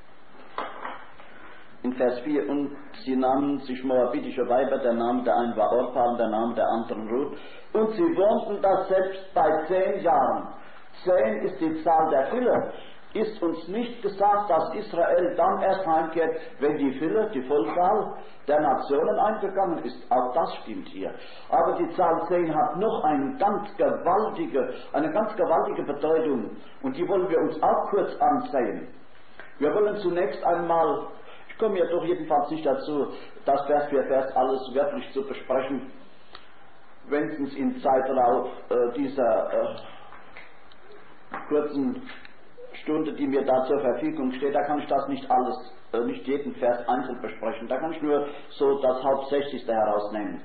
in Vers 4, und sie nahmen sich moabitische Weiber, der Name der einen war Orpa und der Name der anderen Ruth, und sie wohnten da selbst bei 10 Jahren. 10 ist die Zahl der Fülle. Ist uns nicht gesagt, dass Israel dann erst heimkehrt, wenn die Fülle, die Vollzahl der Nationen eingegangen ist? Auch das stimmt hier. Aber die Zahl 10 hat noch eine ganz gewaltige Bedeutung. Und die wollen wir uns auch kurz ansehen. Wir wollen zunächst einmal, ich komme ja doch jedenfalls nicht dazu, das Vers für Vers alles wörtlich zu besprechen, wenigstens im Zeitraum dieser kurzen Stunde, die mir da zur Verfügung steht, da kann ich das nicht alles, nicht jeden Vers einzeln besprechen. Da kann ich nur so das Hauptsächlichste herausnehmen.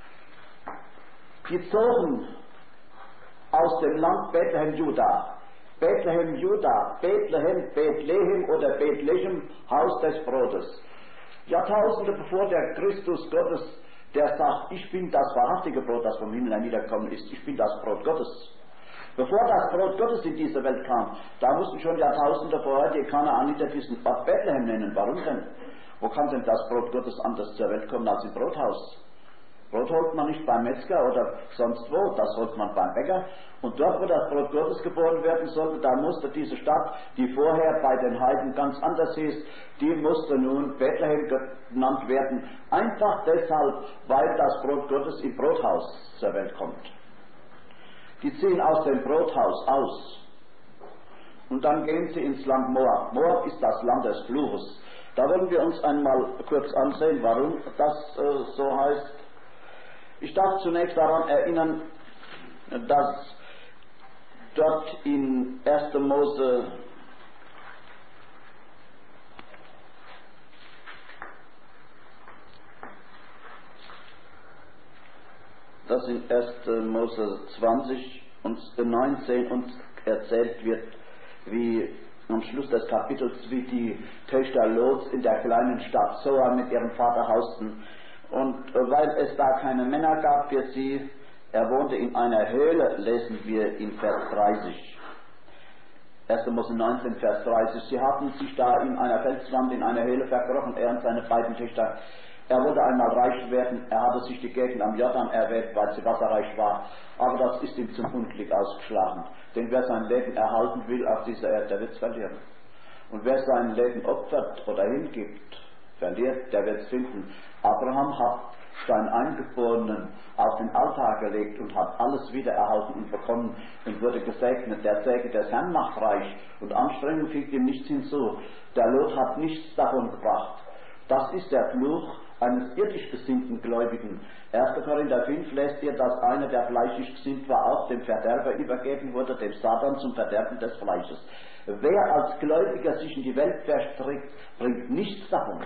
Die zogen aus dem Land Bethlehem, Juda. Bethlehem, Juda, Bethlehem oder Bethlehem, Haus des Brotes. Jahrtausende bevor der Christus Gottes, der sagt, ich bin das wahrhaftige Brot, das vom Himmel herniedergekommen ist, ich bin das Brot Gottes. Bevor das Brot Gottes in diese Welt kam, da mussten schon Jahrtausende vorher die Kanaaniter diesen Ort Bethlehem nennen. Warum denn? Wo kann denn das Brot Gottes anders zur Welt kommen als im Brothaus? Brot holt man nicht beim Metzger oder sonst wo, das holt man beim Bäcker. Und dort, wo das Brot Gottes geboren werden sollte, da musste diese Stadt, die vorher bei den Heiden ganz anders hieß, die musste nun Bethlehem genannt werden. Einfach deshalb, weil das Brot Gottes im Brothaus zur Welt kommt. Die ziehen aus dem Brothaus aus. Und dann gehen sie ins Land Moab. Moab ist das Land des Fluches. Da wollen wir uns einmal kurz ansehen, warum das so heißt. Ich darf zunächst daran erinnern, dass dort in 1. Mose dass in 1. Mose 20 und 19 uns erzählt wird, wie am Schluss des Kapitels, wie die Töchter Lots in der kleinen Stadt Zoar mit ihrem Vater hausten. Und weil es da keine Männer gab für sie, er wohnte in einer Höhle, lesen wir in Vers 30. 1. Mose 19, Vers 30. Sie hatten sich da in einer Felswand in einer Höhle verkrochen, er und seine beiden Töchter. Er wollte einmal reich werden, er hatte sich die Gegend am Jordan erwählt, weil sie wasserreich war, aber das ist ihm zum Unglück ausgeschlagen. Denn wer sein Leben erhalten will auf dieser Erde, der wird es verlieren. Und wer sein Leben opfert oder hingibt, verliert, der wird es finden. Abraham hat seinen Eingeborenen auf den Altar gelegt und hat alles wieder erhalten und bekommen und wurde gesegnet. Der Segen des Herrn macht reich und Anstrengung fügt ihm nichts hinzu. Der Lot hat nichts davon gebracht. Das ist der Fluch eines irdisch gesinnten Gläubigen. 1. Korinther 5 lässt ihr, dass einer, der fleischlich gesinnt war, auch dem Verderber übergeben wurde, dem Satan zum Verderben des Fleisches. Wer als Gläubiger sich in die Welt verstrickt, bringt nichts davon.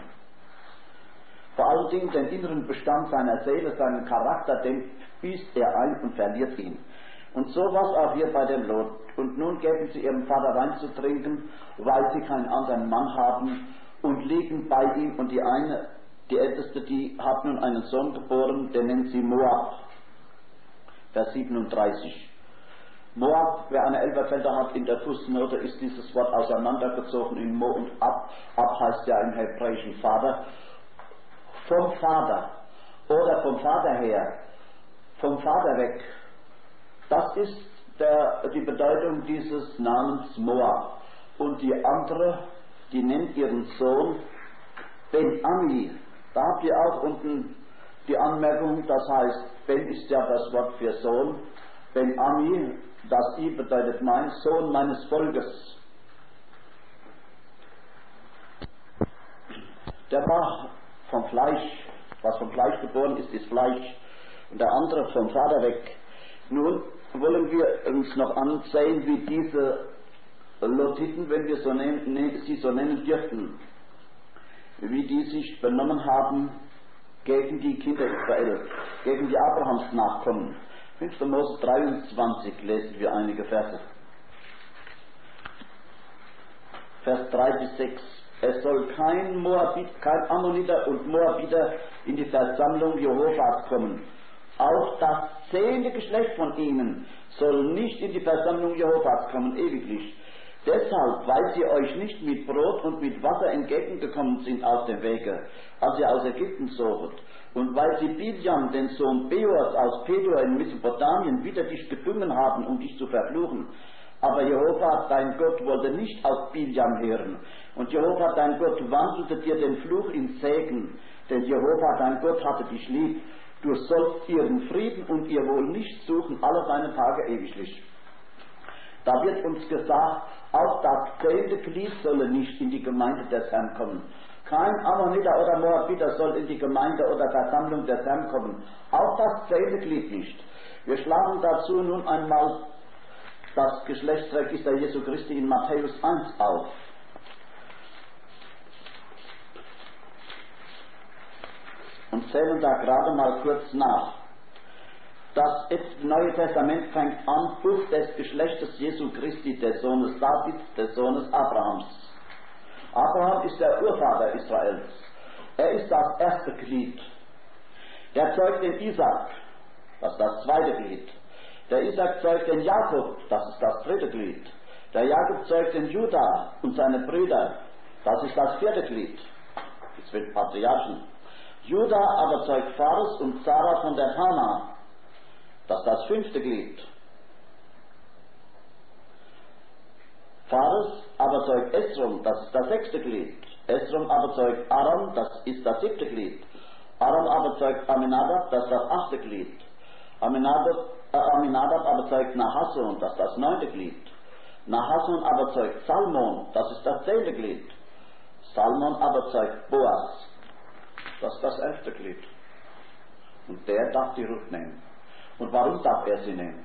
Vor allen Dingen den inneren Bestand seiner Seele, seinen Charakter, den büßt er ein und verliert ihn. Und so war es auch hier bei dem Lot. Und nun geben sie ihrem Vater Wein zu trinken, weil sie keinen anderen Mann haben, und liegen bei ihm. Und die eine, die Älteste, die hat nun einen Sohn geboren, den nennt sie Moab. Vers 37. Moab, wer eine Elberfelder hat in der Fußnote, ist dieses Wort auseinandergezogen in Mo und Ab. Ab heißt ja im Hebräischen Vater. Vom Vater oder vom Vater her, vom Vater weg. Das ist die Bedeutung dieses Namens Moab. Und die andere, die nennt ihren Sohn Ben-Ami. Da habt ihr auch unten die Anmerkung, das heißt, Ben ist ja das Wort für Sohn. Ben-Ami, das I bedeutet mein Sohn meines Volkes. Der war vom Fleisch, was vom Fleisch geboren ist, ist Fleisch. Und der andere vom Vater weg. Nun wollen wir uns noch ansehen, wie diese Lotiten, wenn wir sie so nennen dürften, wie die sich benommen haben gegen die Kinder Israel, gegen die Abrahams Nachkommen. 5. Mose 23 lesen wir einige Verse. Vers 3 bis 6. Es soll kein Ammoniter und Moabiter in die Versammlung Jehovas kommen. Auch das 10. Geschlecht von ihnen soll nicht in die Versammlung Jehovas kommen, ewiglich. Deshalb, weil sie euch nicht mit Brot und mit Wasser entgegengekommen sind auf dem Wege, als ihr aus Ägypten zoget, und weil sie Biljam, den Sohn Beors aus Pedor in Mesopotamien, wieder dich gedungen haben, um dich zu verfluchen. Aber Jehova, dein Gott, wollte nicht auf Biljam hören. Und Jehova, dein Gott, wandelte dir den Fluch in Segen. Denn Jehova, dein Gott, hatte dich lieb. Du sollst ihren Frieden und ihr Wohl nicht suchen, alle deine Tage ewiglich. Da wird uns gesagt, auch das 10. Glied solle nicht in die Gemeinde des Herrn kommen. Kein Ammoniter oder Moabiter soll in die Gemeinde oder Versammlung des Herrn kommen. Auch das 10. Glied nicht. Wir schlagen dazu nun einmal das Geschlechtsregister Jesu Christi in Matthäus 1 auf. Und zählen da gerade mal kurz nach. Das Neue Testament fängt an, Buch des Geschlechtes Jesu Christi, des Sohnes Davids, des Sohnes Abrahams. Abraham ist der Urvater Israels. Er ist das erste Glied. Der zeugt den Isaac, das ist das 2. Glied. Der Isaac zeugt den Jakob, das ist das 3. Glied. Der Jakob zeugt den Judah und seine Brüder, das ist das 4. Glied. Jetzt wird Patriarchen. Judah aber zeugt Phares und Sarah von der Hana, das ist das 5. Glied. Phares aber zeugt Esrom, das ist das 6. Glied. Esrom aber zeugt Aram, das ist das 7. Glied. Aram aber zeugt Aminadab, das ist das 8. Glied. Aminadab aber zeugt Nahasson, das ist das 9. Glied. Nahasson aber zeugt Salmon, das ist das 10. Glied. Salmon aber zeugt Boas, das ist das 11. Glied. Und der darf die Ruth nehmen. Und warum darf er sie nehmen?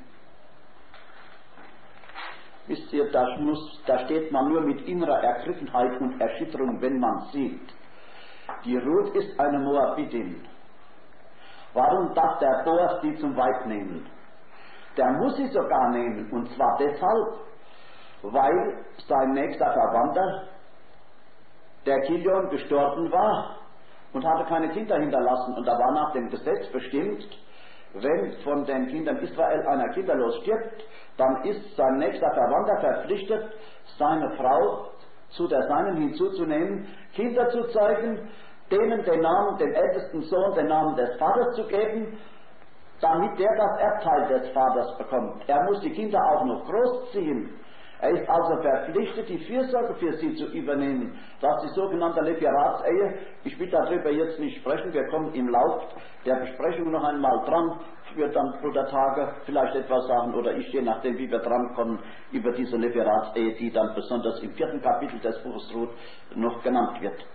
Wisst ihr, da steht man nur mit innerer Ergriffenheit und Erschütterung, wenn man sieht. Die Ruth ist eine Moabitin. Warum darf der Boas die zum Weib nehmen? Der muss sie sogar nehmen, und zwar deshalb, weil sein nächster Verwandter, der Kilion, gestorben war und hatte keine Kinder hinterlassen. Und da war nach dem Gesetz bestimmt, wenn von den Kindern Israel einer kinderlos stirbt, dann ist sein nächster Verwandter verpflichtet, seine Frau zu der Seinen hinzuzunehmen, Kinder zu zeugen, denen den Namen, dem ältesten Sohn, den Namen des Vaters zu geben, damit der das Erbteil des Vaters bekommt. Er muss die Kinder auch noch großziehen. Er ist also verpflichtet, die Fürsorge für sie zu übernehmen. Das ist die sogenannte Leviatsehe. Ich will darüber jetzt nicht sprechen. Wir kommen im Lauf der Besprechung noch einmal dran. Ich werde dann Bruder Tage vielleicht etwas sagen, oder ich, je nachdem, wie wir drankommen, über diese Leviatsehe, die dann besonders im 4. Kapitel des Buches Ruth noch genannt wird.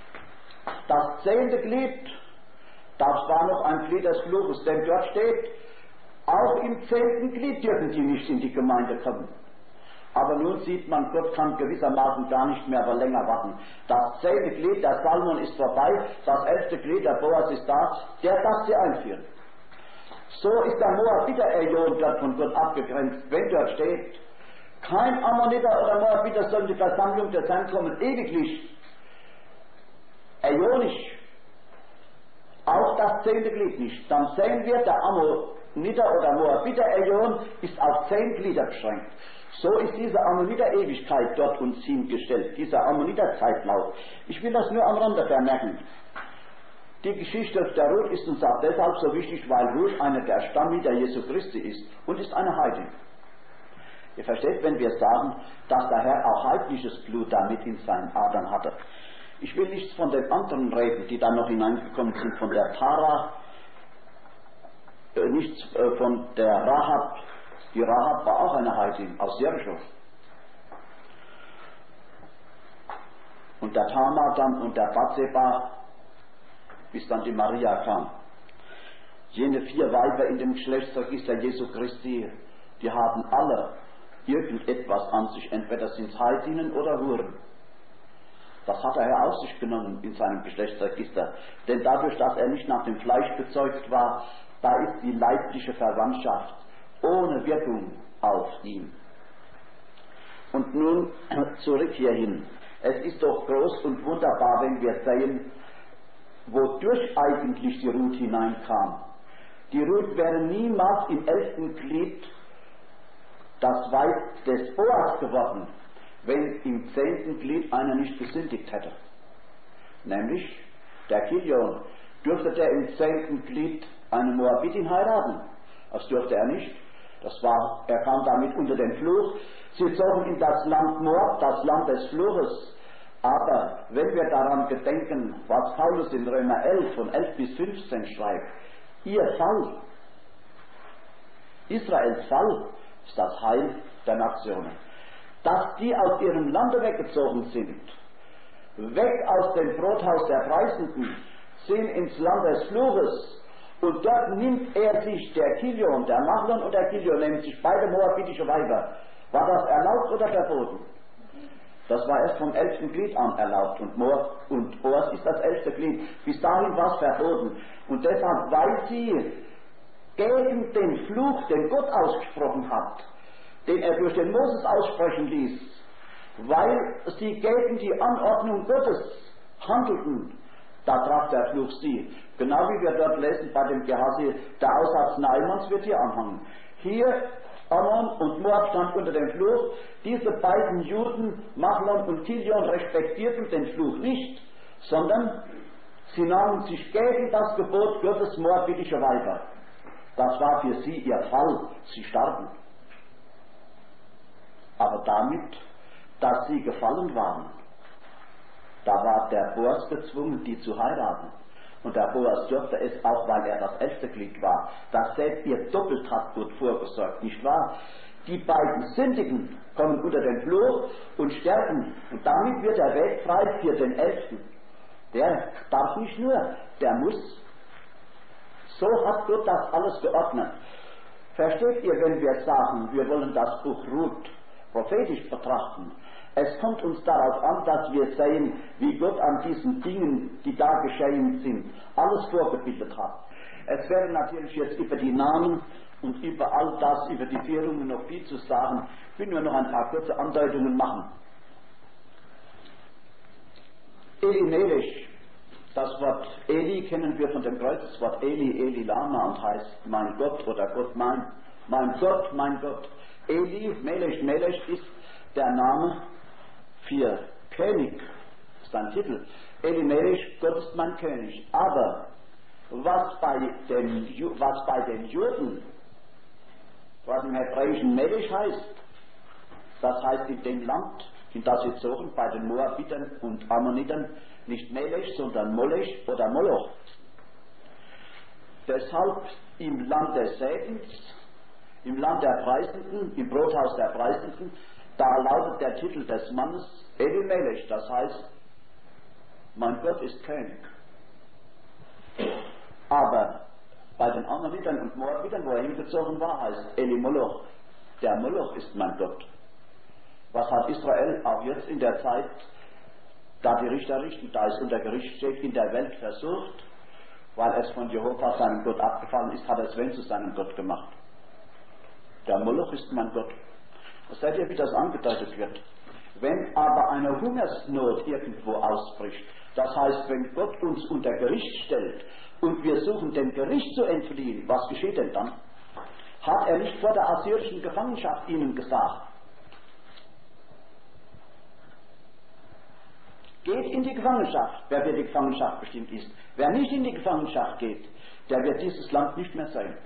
Das 10. Glied, das war noch ein Glied des Fluches, denn dort steht, auch im 10. Glied dürfen die nicht in die Gemeinde kommen. Aber nun sieht man, Gott kann gewissermaßen gar nicht mehr länger warten. Das 10. Glied, der Salmon, ist vorbei, das 11. Glied, der Boas, ist da, der darf sie einführen. So ist der Moabiter Äon dort von Gott abgegrenzt, wenn dort steht, kein Ammoniter oder Moabiter soll in die Versammlung des Herrn kommen, ewiglich. Äonisch. Auch das 10. Glied nicht. Dann sehen wir, der Ammoniter oder Moabiter Äon ist auf 10 Glieder beschränkt. So ist diese Ammoniter-Ewigkeit dort uns hingestellt, dieser Ammoniter-Zeitlauf. Ich will das nur am Rande vermerken. Die Geschichte der Ruth ist uns auch deshalb so wichtig, weil Ruth eine der Stammmutter Jesu Christi ist und ist eine Heidin. Ihr versteht, wenn wir sagen, dass der Herr auch heidnisches Blut damit in seinen Adern hatte. Ich will nichts von den anderen reden, die da noch hineingekommen sind, von der Tara, nichts von der Rahab. Die Rahab war auch eine Heidin aus Jericho. Und der Tamar dann und der Bathseba, bis dann die Maria kam. Jene 4 Weiber in dem Geschlechtsregister Jesu Christi, die haben alle irgendetwas an sich, entweder sind es Heidinen oder Huren. Das hat er auf sich genommen in seinem Geschlechtsregister. Denn dadurch, dass er nicht nach dem Fleisch gezeugt war, da ist die leibliche Verwandtschaft ohne Wirkung auf ihn. Und nun zurück hierhin. Es ist doch groß und wunderbar, wenn wir sehen, wodurch eigentlich die Ruth hineinkam. Die Ruth wäre niemals im 11. Glied das Weib des Boas geworden, wenn im 10. Glied einer nicht gesündigt hätte. Nämlich der Kilion. Dürfte der im 10. Glied eine Moabitin heiraten? Das dürfte er nicht. Er kam damit unter den Fluch. Sie zogen in das Land Moab, das Land des Fluches. Aber wenn wir daran gedenken, was Paulus in Römer 11 von 11 bis 15 schreibt, ihr Fall, Israels Fall, ist das Heil der Nationen. Dass die aus ihrem Lande weggezogen sind, weg aus dem Brothaus der Preisenden, sind ins Land des Fluches, und dort nimmt er sich, der Kilion, der Machlon und der Kilion, nehmen sich beide moabitische Weiber. War das erlaubt oder verboten? Das war erst vom 11. Glied an erlaubt, und Boas ist das 11. Glied. Bis dahin war es verboten. Und deshalb, weil sie gegen den Fluch, den Gott ausgesprochen hat, den er durch den Moses aussprechen ließ, weil sie gegen die Anordnung Gottes handelten, da traf der Fluch sie. Genau wie wir dort lesen bei dem Gehasi, der Aussatz Naimans wird hier anhangen. Hier Ammon und Moab stand unter dem Fluch. Diese beiden Juden, Machlon und Kilion, respektierten den Fluch nicht, sondern sie nahmen sich gegen das Gebot Gottes moabitische Weiber. Das war für sie ihr Fall. Sie starben. Aber damit, dass sie gefallen waren, da war der Boas gezwungen, die zu heiraten. Und der Boas dürfte es auch, weil er das 11. Glied war. Das seht ihr, doppelt hat Gott vorgesorgt, nicht wahr? Die beiden Sündigen kommen unter den Fluch und sterben. Und damit wird der Weg frei für den 11. Der darf nicht nur, der muss. So hat Gott das alles geordnet. Versteht ihr, wenn wir sagen, wir wollen das Buch Ruth prophetisch betrachten? Es kommt uns darauf an, dass wir sehen, wie Gott an diesen Dingen, die da geschehen sind, alles vorgebildet hat. Es wäre natürlich jetzt über die Namen und über all das, über die Führungen noch viel zu sagen. Ich will nur noch ein paar kurze Andeutungen machen. Elimelech, das Wort Eli kennen wir von dem Kreuzeswort Eli, Eli Lama, und heißt mein Gott oder Gott mein Gott, mein Gott. Eli, Melech ist der Name für König, ist ein Titel. Elimelech, Gott ist mein König. Aber was bei den Juden, was im Hebräischen Melech heißt, das heißt in dem Land, in das sie zogen, bei den Moabitern und Ammonitern, nicht Melech, sondern Molech oder Moloch. Deshalb im Land des Segens, im Land der Preisenden, im Brothaus der Preisenden, da lautet der Titel des Mannes Elimelech, das heißt, mein Gott ist König. Aber bei den Ammonitern und Moabitern, wo er hingezogen war, heißt Elimoloch, der Moloch ist mein Gott. Was hat Israel auch jetzt in der Zeit, da die Richter richten, da es unter Gericht steht, in der Welt versucht, weil es von Jehova seinem Gott abgefallen ist, hat es wen zu seinem Gott gemacht. Der Moloch ist mein Gott. Seht ihr, wie das angedeutet wird? Wenn aber eine Hungersnot irgendwo ausbricht, das heißt, wenn Gott uns unter Gericht stellt und wir suchen dem Gericht zu entfliehen, was geschieht denn dann? Hat er nicht vor der assyrischen Gefangenschaft ihnen gesagt? Geht in die Gefangenschaft, wer für die Gefangenschaft bestimmt ist. Wer nicht in die Gefangenschaft geht, der wird dieses Land nicht mehr sehen.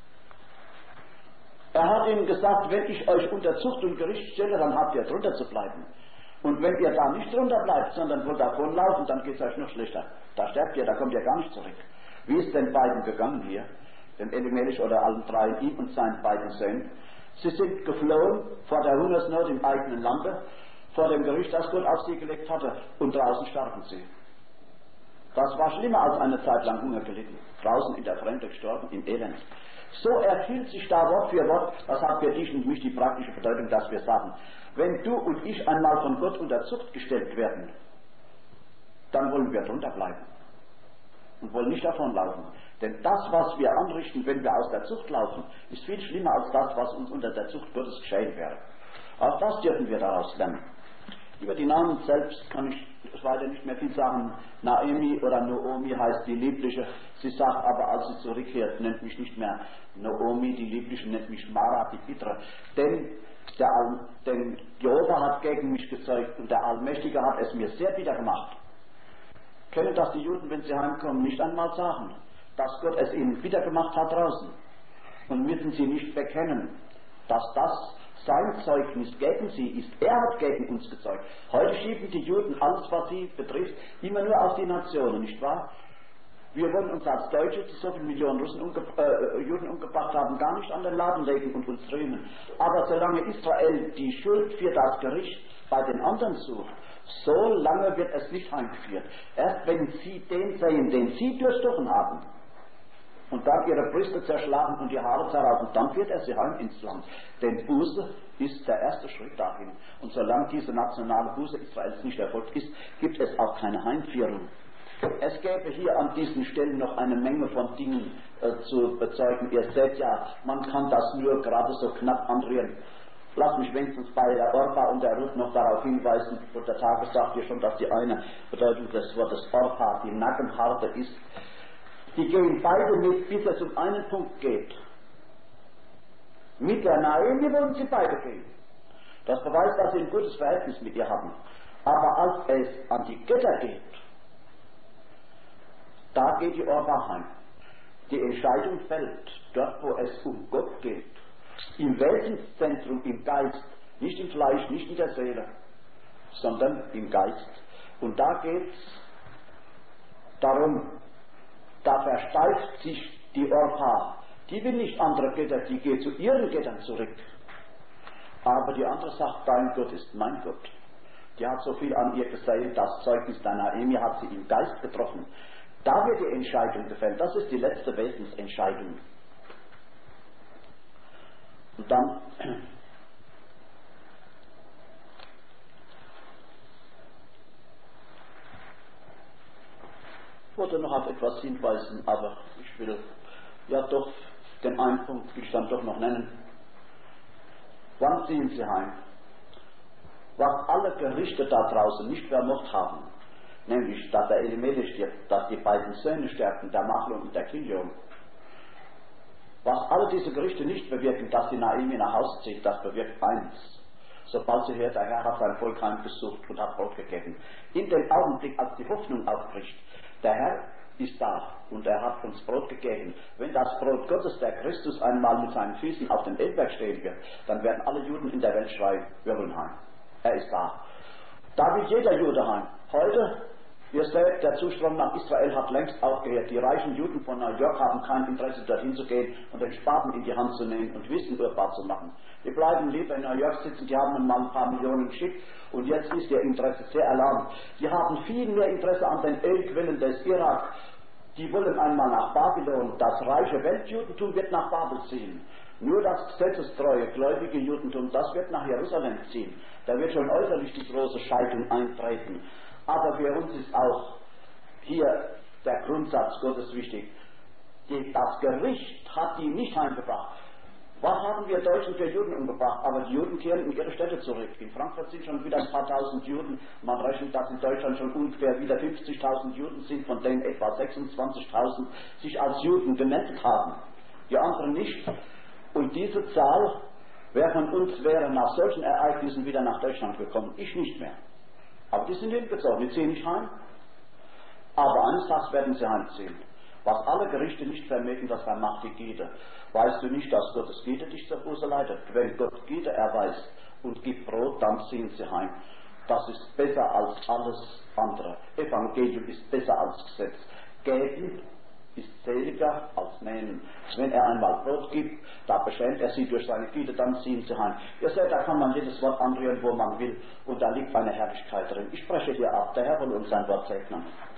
Er hat ihnen gesagt, wenn ich euch unter Zucht und Gericht stelle, dann habt ihr drunter zu bleiben. Und wenn ihr da nicht drunter bleibt, sondern wollt davonlaufen, dann geht es euch noch schlechter. Da sterbt ihr, da kommt ihr gar nicht zurück. Wie ist den beiden gegangen hier? Dem Elimelech oder allen drei, ihm und seinen beiden Söhnen. Sie sind geflohen vor der Hungersnot im eigenen Lande, vor dem Gericht, das Gott auf sie gelegt hatte, und draußen starben sie. Das war schlimmer als eine Zeit lang Hunger gelitten. Draußen in der Fremde gestorben, im Elend. So erfüllt sich da Wort für Wort, das hat für dich und mich die praktische Bedeutung, dass wir sagen, wenn du und ich einmal von Gott unter Zucht gestellt werden, dann wollen wir drunter bleiben und wollen nicht davonlaufen. Denn das, was wir anrichten, wenn wir aus der Zucht laufen, ist viel schlimmer als das, was uns unter der Zucht Gottes geschehen wäre. Auch das dürfen wir daraus lernen. Über die Namen selbst kann ich weiter nicht mehr viel sagen. Naomi oder Noomi heißt die Liebliche. Sie sagt aber, als sie zurückkehrt, nennt mich nicht mehr Noomi, die Liebliche, nennt mich Mara, die Bittere. Denn Jehova hat gegen mich gezeugt und der Allmächtige hat es mir sehr bitter gemacht. Können das die Juden, wenn sie heimkommen, nicht einmal sagen, dass Gott es ihnen bitter gemacht hat draußen? Und müssen sie nicht bekennen, dass das sein Zeugnis gegen sie ist. Er hat gegen uns gezeugt. Heute schieben die Juden alles, was sie betrifft, immer nur auf die Nationen, nicht wahr? Wir wollen uns als Deutsche, die so viele Millionen Juden umgebracht haben, gar nicht an den Laden legen und uns rühmen. Aber solange Israel die Schuld für das Gericht bei den anderen sucht, so lange wird es nicht heimgeführt. Erst wenn sie den sehen, den sie durchstochen haben, und dann ihre Brüste zerschlagen und die Haare zerreißen, dann führt er sie heim ins Land. Denn Buße ist der erste Schritt dahin. Und solange diese nationale Buße Israels nicht erfolgt ist, gibt es auch keine Heimführung. Es gäbe hier an diesen Stellen noch eine Menge von Dingen zu bezeugen. Ihr seht ja, man kann das nur gerade so knapp anrühren. Lass mich wenigstens bei der Orpa und der Ruth noch darauf hinweisen, und der Tage sagt ja schon, dass die eine Bedeutung des Wortes Orpa die Nackenharte ist. Die gehen beide mit, bis es um einen Punkt geht. Mit der Naomi wollen sie beide gehen. Das beweist, dass sie ein gutes Verhältnis mit ihr haben. Aber als es an die Götter geht, da geht die Orpa heim. Die Entscheidung fällt dort, wo es um Gott geht. Im Wesenszentrum, im Geist, nicht im Fleisch, nicht in der Seele, sondern im Geist. Und da geht es darum, da versteift sich die Orpa. Die will nicht andere Götter, die geht zu ihren Göttern zurück. Aber die andere sagt, dein Gott ist mein Gott. Die hat so viel an ihr gesehen, das Zeugnis der Naomi hat sie im Geist getroffen. Da wird die Entscheidung gefällt. Das ist die letzte Wesensentscheidung. Und dann ich wollte noch auf etwas hinweisen, aber ich will ja doch den einen Punkt will ich dann doch noch nennen. Wann ziehen sie heim? Was alle Gerichte da draußen nicht vermocht haben, nämlich dass der Elimelech stirbt, dass die beiden Söhne sterben, der Machlon und der Kilion. Was alle diese Gerichte nicht bewirken, dass die Naomi nach Hause zieht, das bewirkt eins. Sobald sie hört, der Herr hat sein Volk heimgesucht und hat Brot gegeben. In dem Augenblick, als die Hoffnung aufbricht, der Herr ist da und er hat uns Brot gegeben. Wenn das Brot Gottes, der Christus, einmal mit seinen Füßen auf dem Elberg stehen wird, dann werden alle Juden in der Welt schreien, wir wollen heim. Er ist da. Da will jeder Jude heim. Heute, ihr seht, der Zustrom nach Israel hat längst aufgehört. Die reichen Juden von New York haben kein Interesse, dorthin zu gehen und den Spaten in die Hand zu nehmen und Wissen urbar zu machen. Die bleiben lieber in New York sitzen, die haben mal ein paar Millionen geschickt und jetzt ist ihr Interesse sehr erlaubt. Die haben viel mehr Interesse an den Ölquellen des Irak. Die wollen einmal nach Babylon. Das reiche Weltjudentum wird nach Babel ziehen. Nur das gesetzestreue, gläubige Judentum, das wird nach Jerusalem ziehen. Da wird schon äußerlich die große Scheidung eintreten. Aber für uns ist auch hier der Grundsatz Gottes wichtig. Das Gericht hat die nicht heimgebracht. Was haben wir Deutschen für Juden umgebracht? Aber die Juden kehren in ihre Städte zurück. In Frankfurt sind schon wieder ein paar tausend Juden. Man rechnet, dass in Deutschland schon ungefähr wieder 50.000 Juden sind, von denen etwa 26.000 sich als Juden gemeldet haben. Die anderen nicht. Und diese Zahl, wer von uns wäre nach solchen Ereignissen wieder nach Deutschland gekommen? Ich nicht mehr. Aber die sind hingezogen, die ziehen nicht heim. Aber eines Tages werden sie heimziehen. Was alle Gerichte nicht vermögen, das vermacht die Gitte. Weißt du nicht, dass Gottes Gitte dich zur Buße leitet? Wenn Gott Gitte erweist und gibt Brot, dann ziehen sie heim. Das ist besser als alles andere. Evangelium ist besser als Gesetz. Geben ist seliger als nehmen. Wenn er einmal Brot gibt, da beschämt er sie durch seine Güte, dann ziehen sie heim. Ihr seht, da kann man jedes Wort anrühren, wo man will, und da liegt eine Herrlichkeit drin. Ich spreche hier ab, der Herr will uns sein Wort segnen.